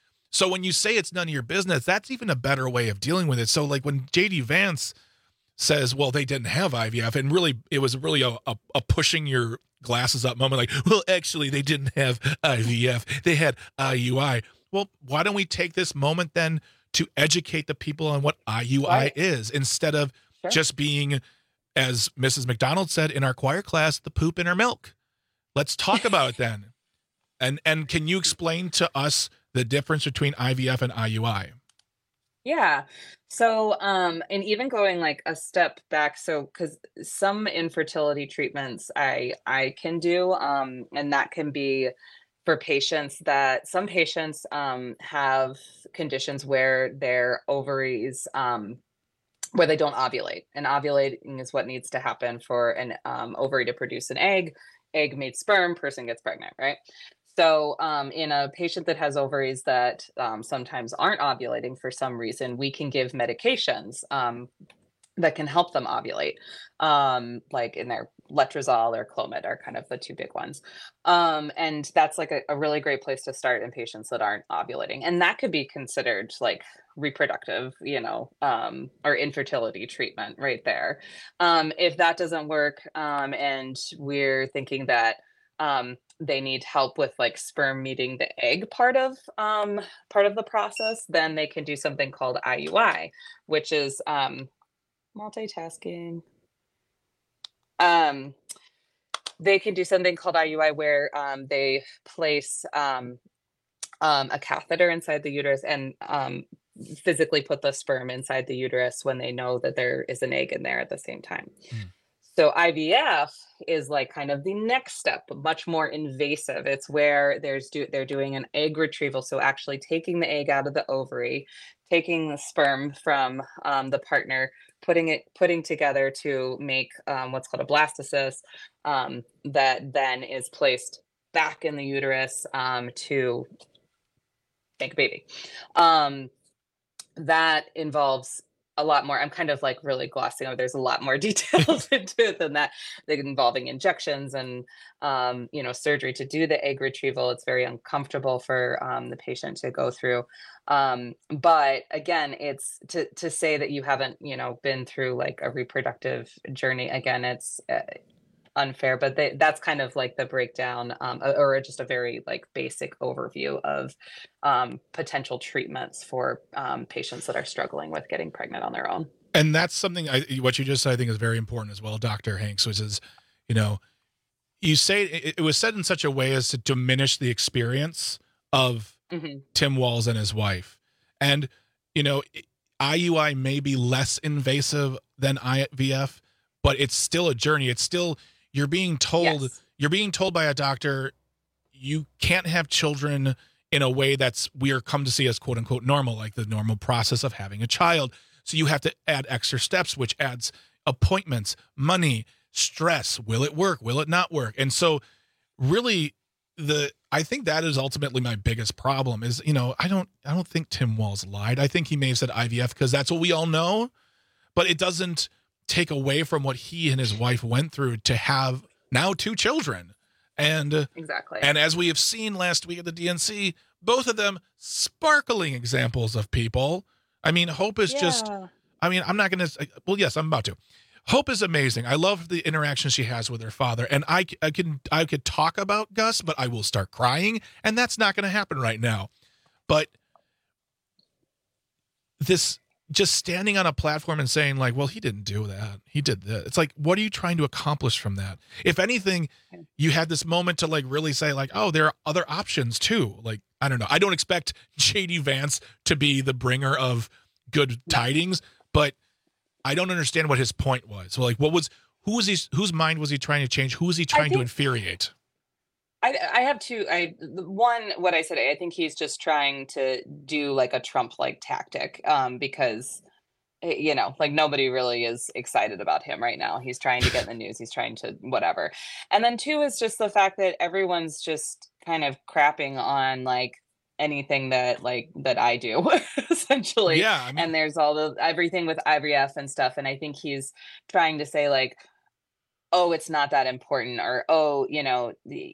So when you say it's none of your business, that's even a better way of dealing with it. So like when J D Vance says, well, they didn't have I V F, and really, it was really a, a, a pushing your glasses up moment, like, well, actually, they didn't have I V F, they had I U I. Well, why don't we take this moment then to educate the people on what I U I right. is, instead of sure. just being, as Missus McDonald said in our choir class, the poop in our milk. Let's talk about it then. And and can you explain to us the difference between I V F and I U I? Yeah. So, um, and even going like a step back, so because some infertility treatments I I can do, um, and that can be for patients that some patients um, have conditions where their ovaries, um, where they don't ovulate, and ovulating is what needs to happen for an um, ovary to produce an egg. Egg meets sperm, person gets pregnant, right? So um, in a patient that has ovaries that um, sometimes aren't ovulating for some reason, we can give medications um, that can help them ovulate. Um, like in their letrozole or Clomid are kind of the two big ones. Um, and that's like a, a really great place to start in patients that aren't ovulating. And that could be considered like reproductive, you know, um, or infertility treatment right there. Um, if that doesn't work um, and we're thinking that um, they need help with like sperm meeting the egg part of um, part of the process, then they can do something called I U I, which is um, multitasking. Um, they can do something called I U I where um, they place um, um, a catheter inside the uterus and um, physically put the sperm inside the uterus when they know that there is an egg in there at the same time. Mm. So I V F is like kind of the next step, much more invasive. It's where there's do, they're doing an egg retrieval. So actually taking the egg out of the ovary, taking the sperm from um, the partner, putting it, putting together to make um, what's called a blastocyst um, that then is placed back in the uterus um, to make a baby. Um, that involves a lot more. I'm kind of like really glossing over. There's a lot more details into it than that, like involving injections and, um, you know, surgery to do the egg retrieval. It's very uncomfortable for um, the patient to go through. Um, but again, it's to, to say that you haven't, you know, been through like a reproductive journey. Again, it's uh, unfair, but they, that's kind of like the breakdown um, or just a very like basic overview of um, potential treatments for um, patients that are struggling with getting pregnant on their own. And that's something I, what you just said, I think is very important as well, Doctor Hanks, which is, you know, you say it, it was said in such a way as to diminish the experience of mm-hmm. Tim Walz and his wife. And, you know, I U I may be less invasive than I V F, but it's still a journey. It's still, You're being told yes. you're being told by a doctor you can't have children in a way that's we are come to see as quote unquote normal, like the normal process of having a child. So you have to add extra steps, which adds appointments, money, stress. Will it work? Will it not work? And so really the I think that is ultimately my biggest problem is, you know, I don't I don't think Tim Walz lied. I think he may have said I V F because that's what we all know, but it doesn't take away from what he and his wife went through to have now two children. And exactly. And as we have seen last week at the D N C, both of them sparkling examples of people. I mean, Hope is yeah. just, I mean, I'm not going to, well, yes, I'm about to. Hope is amazing. I love the interaction she has with her father. And I, I can, I could talk about Gus, but I will start crying. And that's not going to happen right now. But this, just standing on a platform and saying like, well, he didn't do that. He did that. It's like, what are you trying to accomplish from that? If anything, you had this moment to like really say like, oh, there are other options too. Like, I don't know. I don't expect J D Vance to be the bringer of good tidings, but I don't understand what his point was. So like, what was, who was he, whose mind was he trying to change? Who was he trying think- to infuriate? I, I have two. I one what I said. I think he's just trying to do like a Trump-like tactic, um, because you know, like nobody really is excited about him right now. He's trying to get in the news. He's trying to whatever. And then two is just the fact that everyone's just kind of crapping on like anything that like that I do essentially. Yeah. I mean- and there's all the everything with I V F and stuff. And I think he's trying to say like, oh, it's not that important, or, oh, you know,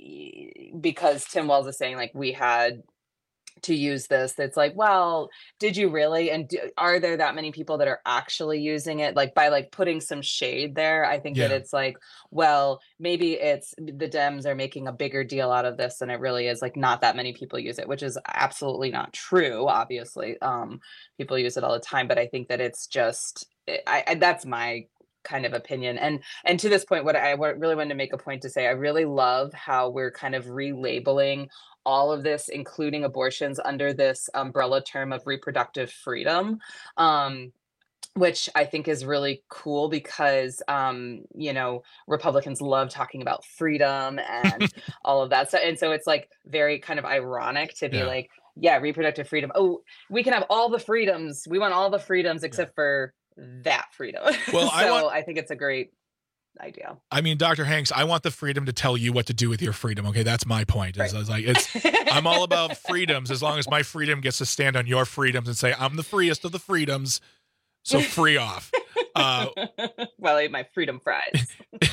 because Tim Walz is saying like, we had to use this. It's like, well, did you really? And do, are there that many people that are actually using it? Like by like putting some shade there, I think yeah. that it's like, well, maybe it's the Dems are making a bigger deal out of this than it really is. Like not that many people use it, which is absolutely not true. Obviously, um, people use it all the time, but I think that it's just, I, I that's my kind of opinion. And and to this point, what I what really wanted to make a point to say, I really love how we're kind of relabeling all of this, including abortions, under this umbrella term of reproductive freedom, um, which I think is really cool because, um, you know, Republicans love talking about freedom and all of that. So, and so it's like very kind of ironic to be yeah. like, yeah, reproductive freedom. Oh, we can have all the freedoms. We want all the freedoms except yeah. for that freedom. Well, so I, want, I think it's a great idea. I mean, Doctor Hanks, I want the freedom to tell you what to do with your freedom. Okay, that's my point. Is, right. is like it's I'm all about freedoms as long as my freedom gets to stand on your freedoms and say I'm the freest of the freedoms. So free off. Uh, well, I eat my freedom fries.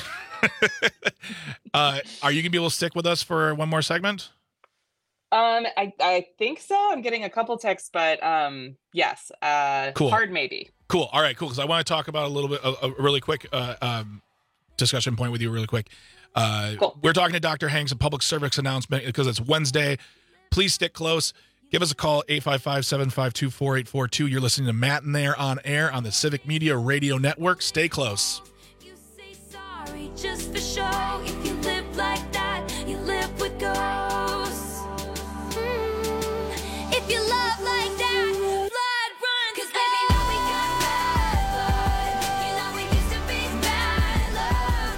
uh, are you gonna be able to stick with us for one more segment? Um, I, I think so. I'm getting a couple texts, but um, yes. Uh, cool. Hard maybe. Cool. All right, cool. Because I want to talk about a little bit, a, a really quick uh, um, discussion point with you really quick. Uh, cool. We're talking to Doctor Hanks, a public service announcement because it's Wednesday. Please stick close. Give us a call, eight five five, seven five two, four eight four two. You're listening to Matt and There on air on the Civic Media Radio Network. Stay close. You say sorry just for show. If you live like that, you live with ghosts. Mm. If you love like that, blood run. Cause baby, now we got bad blood. You know we used to be bad love.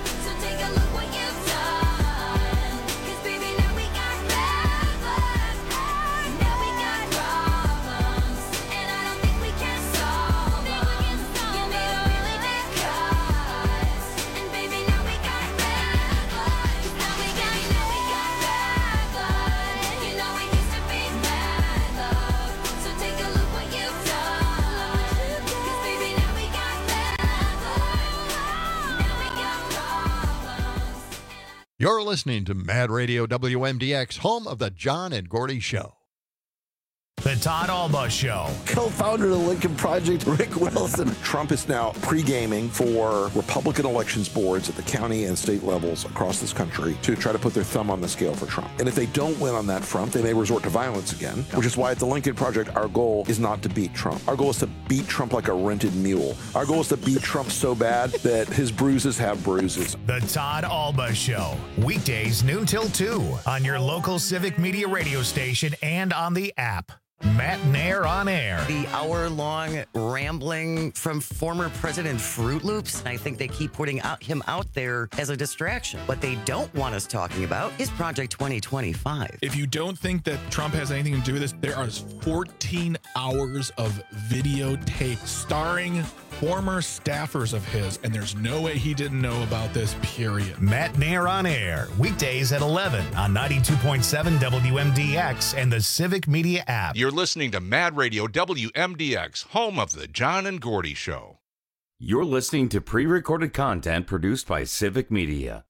You're listening to Mad Radio W M D X, home of the John and Gordy Show. The Todd Alba Show. Co-founder of the Lincoln Project, Rick Wilson. Trump is now pre-gaming for Republican elections boards at the county and state levels across this country to try to put their thumb on the scale for Trump. And if they don't win on that front, they may resort to violence again, which is why at the Lincoln Project, our goal is not to beat Trump. Our goal is to beat Trump like a rented mule. Our goal is to beat Trump so bad that his bruises have bruises. The Todd Alba Show. Weekdays noon till two on your local Civic Media radio station and on the app. Matt Nair on air. The hour-long rambling from former President Fruit Loops. I think they keep putting out, him out there as a distraction. What they don't want us talking about is Project twenty twenty-five. If you don't think that Trump has anything to do with this, there are fourteen hours of videotape starring former staffers of his, and there's no way he didn't know about this, period. Matt Nair on air. Weekdays at eleven on ninety-two point seven W M D X and the Civic Media app. You're listening to Mad Radio W M D X, home of the John and Gordy Show. You're listening to pre-recorded content produced by Civic Media.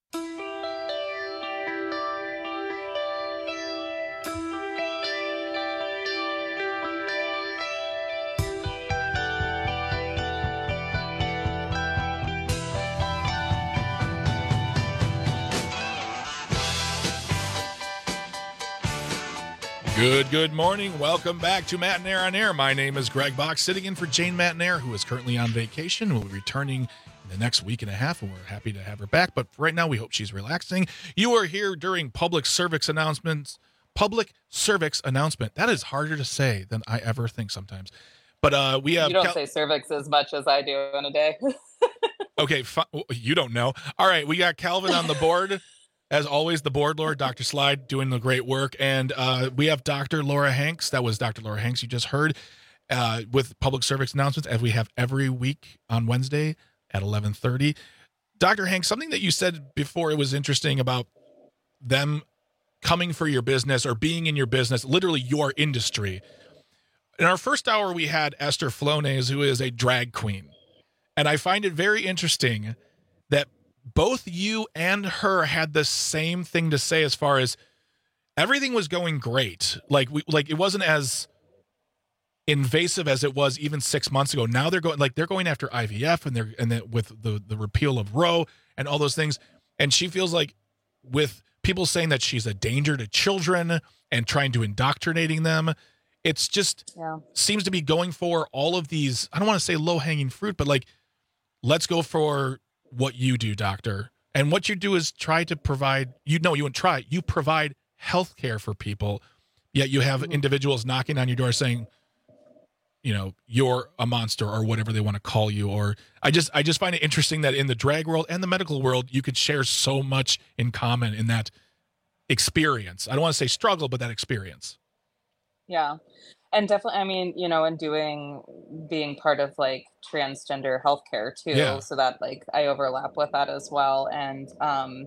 Good, good morning. Welcome back to Matt Nair on Air. My name is Greg Box, sitting in for Jane Matt Nair, who is currently on vacation. We'll be returning in the next week and a half, and we're happy to have her back. But right now, we hope she's relaxing. You are here during public cervix announcements. Public cervix announcement. That is harder to say than I ever think sometimes. But uh, we have. You don't Cal- say cervix as much as I do in a day. Okay, fi- you don't know. All right, we got Calvin on the board. As always, the board lord, Doctor Slide, doing the great work. And uh, we have Doctor Laura Hanks. That was Doctor Laura Hanks you just heard uh, with public service announcements, as we have every week on Wednesday at eleven thirty. Doctor Hanks, something that you said before, it was interesting about them coming for your business or being in your business, literally your industry. In our first hour, we had Esther Flones, who is a drag queen. And I find it very interesting that both you and her had the same thing to say as far as everything was going great. Like we, like it wasn't as invasive as it was even six months ago. Now they're going like they're going after I V F and they're and then with the the repeal of Roe and all those things. And she feels like with people saying that she's a danger to children and trying to indoctrinating them, it's just yeah. seems to be going for all of these. I don't want to say low hanging fruit, but like let's go for what you do, doctor. And what you do is try to provide, you know, you wouldn't try, you provide health care for people, yet you have mm-hmm. individuals knocking on your door saying, you know, you're a monster or whatever they want to call you. Or I just, I just find it interesting that in the drag world and the medical world, you could share so much in common in that experience. I don't want to say struggle, but that experience. Yeah. And definitely, I mean, you know, and doing, being part of like transgender healthcare too. Yeah. So that like I overlap with that as well. And, um,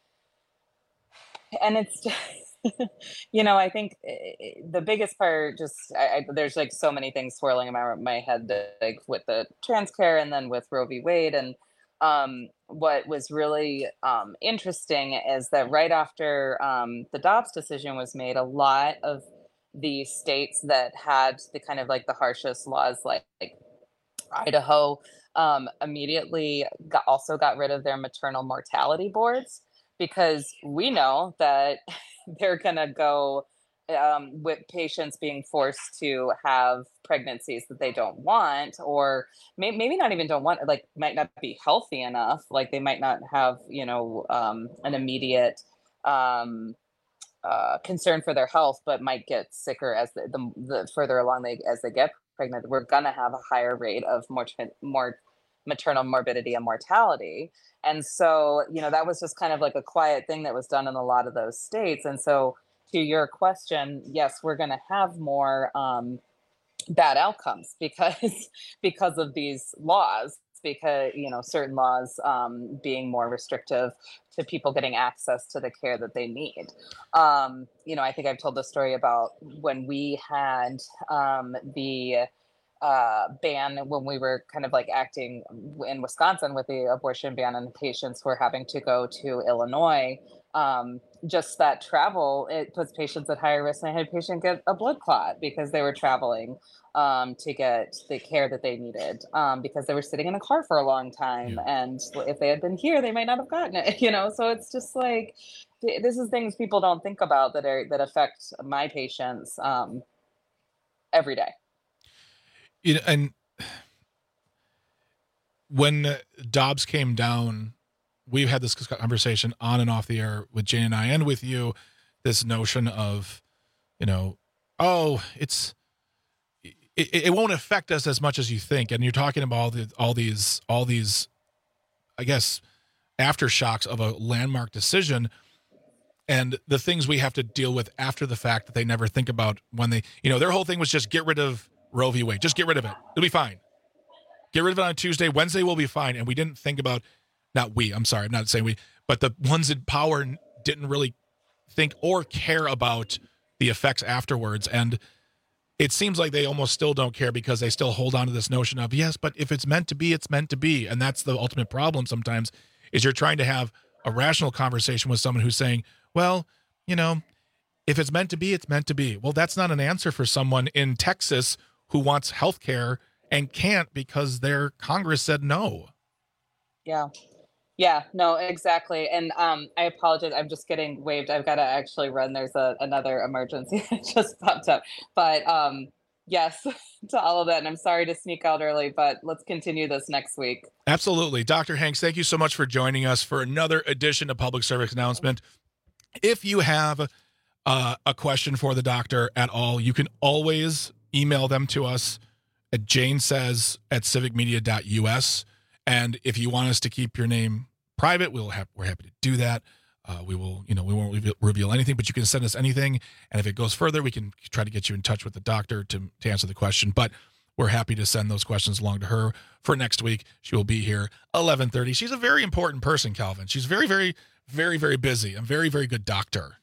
and it's, you know, I think the biggest part just, I, I, there's like so many things swirling around my head, like with the trans care and then with Roe v. Wade. And um, what was really um, interesting is that right after um, the Dobbs decision was made, a lot of the states that had the kind of like the harshest laws, like, like Idaho, um, immediately got, also got rid of their maternal mortality boards, because we know that they're going to go um, with patients being forced to have pregnancies that they don't want, or may, maybe not even don't want, like might not be healthy enough. Like they might not have, you know, um, an immediate um, uh, concern for their health, but might get sicker as the, the, the further along they, as they get pregnant. We're going to have a higher rate of more, more maternal morbidity and mortality. And so, you know, that was just kind of like a quiet thing that was done in a lot of those states. And so to your question, yes, we're going to have more um, bad outcomes because, because of these laws, because, you know, certain laws um, being more restrictive to people getting access to the care that they need. Um, you know, I think I've told the story about when we had um, the uh, ban when we were kind of like acting in Wisconsin with the abortion ban and patients were having to go to Illinois. Um, just that travel, it puts patients at higher risk. And I had a patient get a blood clot because they were traveling um, to get the care that they needed um, because they were sitting in a car for a long time. Yeah. And if they had been here, they might not have gotten it, you know? So it's just like, this is things people don't think about that are, that affect my patients um, every day. You know, and when Dobbs came down, we've had this conversation on and off the air with Jane and I, and with you, this notion of, you know, oh, it's, it, it won't affect us as much as you think. And you're talking about all, the, all these, all these, I guess, aftershocks of a landmark decision and the things we have to deal with after the fact that they never think about when they, you know, their whole thing was just get rid of Roe v. Wade. Just get rid of it. It'll be fine. Get rid of it on Tuesday. Wednesday will be fine. And we didn't think about, not we, I'm sorry, I'm not saying we, but the ones in power didn't really think or care about the effects afterwards. And it seems like they almost still don't care because they still hold on to this notion of, yes, but if it's meant to be, it's meant to be. And that's the ultimate problem sometimes, is you're trying to have a rational conversation with someone who's saying, well, you know, if it's meant to be, it's meant to be. Well, that's not an answer for someone in Texas who wants health care and can't because their Congress said no. Yeah. Yeah, no, exactly. And um, I apologize. I'm just getting waved. I've got to actually run. There's a, another emergency that just popped up. But um, yes, to all of that. And I'm sorry to sneak out early, but let's continue this next week. Absolutely. Doctor Hanks, thank you so much for joining us for another edition of Public Service Announcement. If you have uh, a question for the doctor at all, you can always email them to us at janesays at civicmedia dot u s. And if you want us to keep your name private, we'll have, we're happy to do that. Uh, we will, you know, we won't reveal, reveal anything, but you can send us anything. And if it goes further, we can try to get you in touch with the doctor to, to answer the question. But we're happy to send those questions along to her for next week. She will be here eleven thirty. She's a very important person, Calvin. She's very, very, very, very busy. A very, very good doctor.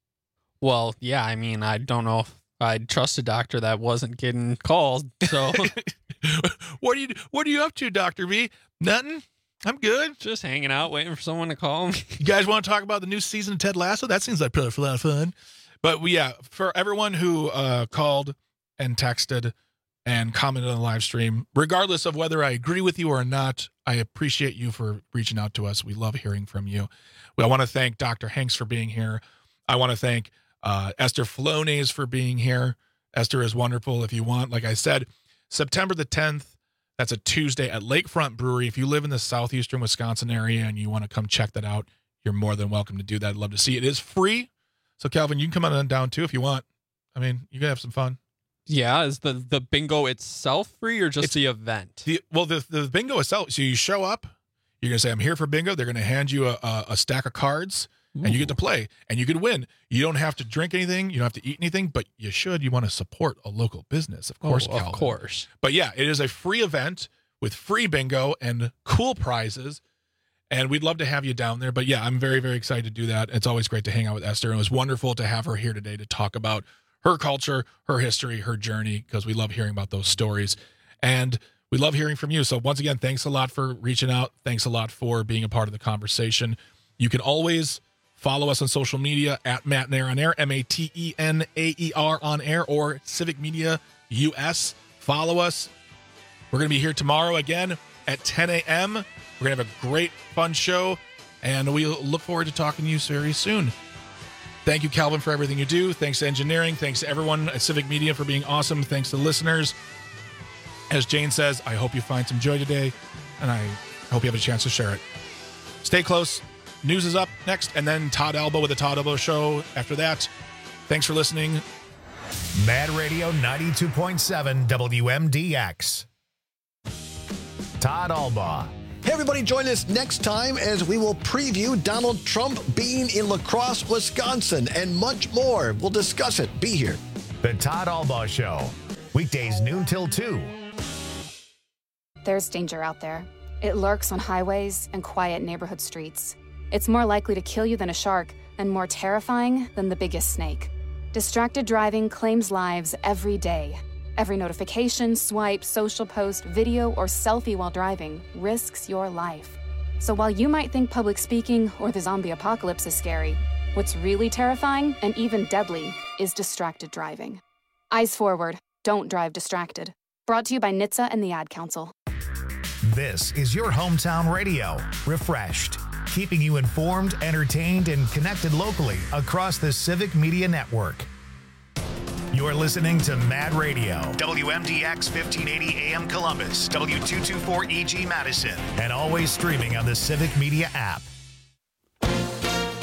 Well, yeah, I mean, I don't know if I'd trust a doctor that wasn't getting called. So what are you what are you up to, Doctor V? Nothing? I'm good. Just hanging out, waiting for someone to call me. You guys want to talk about the new season of Ted Lasso? That seems like a lot of fun. But we, yeah, for everyone who uh, called and texted and commented on the live stream, regardless of whether I agree with you or not, I appreciate you for reaching out to us. We love hearing from you. I want to thank Doctor Hanks for being here. I want to thank uh, Esther Flonase for being here. Esther is wonderful. If you want, like I said, September the tenth, that's a Tuesday at Lakefront Brewery. If you live in the southeastern Wisconsin area and you want to come check that out, you're more than welcome to do that. I'd love to see it. It is free. So, Calvin, you can come on down too if you want. I mean, you can have some fun. Yeah, is the, the bingo itself free or just It's the event? The, well, the, the bingo itself, so you show up, you're going to say, I'm here for bingo. They're going to hand you a, a, a stack of cards. Ooh. And you get to play, and you can win. You don't have to drink anything. You don't have to eat anything, but you should. You want to support a local business, of course, oh, Calvin. Of course. But yeah, it is a free event with free bingo and cool prizes, and we'd love to have you down there. But yeah, I'm very, very excited to do that. It's always great to hang out with Esther, and it was wonderful to have her here today to talk about her culture, her history, her journey, because we love hearing about those stories, and we love hearing from you. So once again, thanks a lot for reaching out. Thanks a lot for being a part of the conversation. You can always follow us on social media at Matt Nair on Air, M A T E N A E R on Air, or Civic Media U S. Follow us. We're going to be here tomorrow again at ten a.m. We're going to have a great, fun show, and we look forward to talking to you very soon. Thank you, Calvin, for everything you do. Thanks to engineering. Thanks to everyone at Civic Media for being awesome. Thanks to the listeners. As Jane says, I hope you find some joy today, and I hope you have a chance to share it. Stay close. News is up next, and then Todd Alba with the Todd Alba Show after that. Thanks for listening. Mad Radio ninety-two point seven W M D X. Todd Alba. Hey, everybody, join us next time as we will preview Donald Trump being in La Crosse, Wisconsin, and much more. We'll discuss it. Be here. The Todd Alba Show. Weekdays noon till two. There's danger out there. It lurks on highways and quiet neighborhood streets. It's more likely to kill you than a shark and more terrifying than the biggest snake. Distracted driving claims lives every day. Every notification, swipe, social post, video, or selfie while driving risks your life. So while you might think public speaking or the zombie apocalypse is scary, what's really terrifying and even deadly is distracted driving. Eyes forward. Don't drive distracted. Brought to you by N H T S A and the Ad Council. This is your hometown radio, Refreshed, keeping you informed, entertained, and connected locally across the Civic Media Network. You're listening to Mad Radio, W M D X fifteen eighty A M Columbus, W two twenty-four E G Madison, and always streaming on the Civic Media app.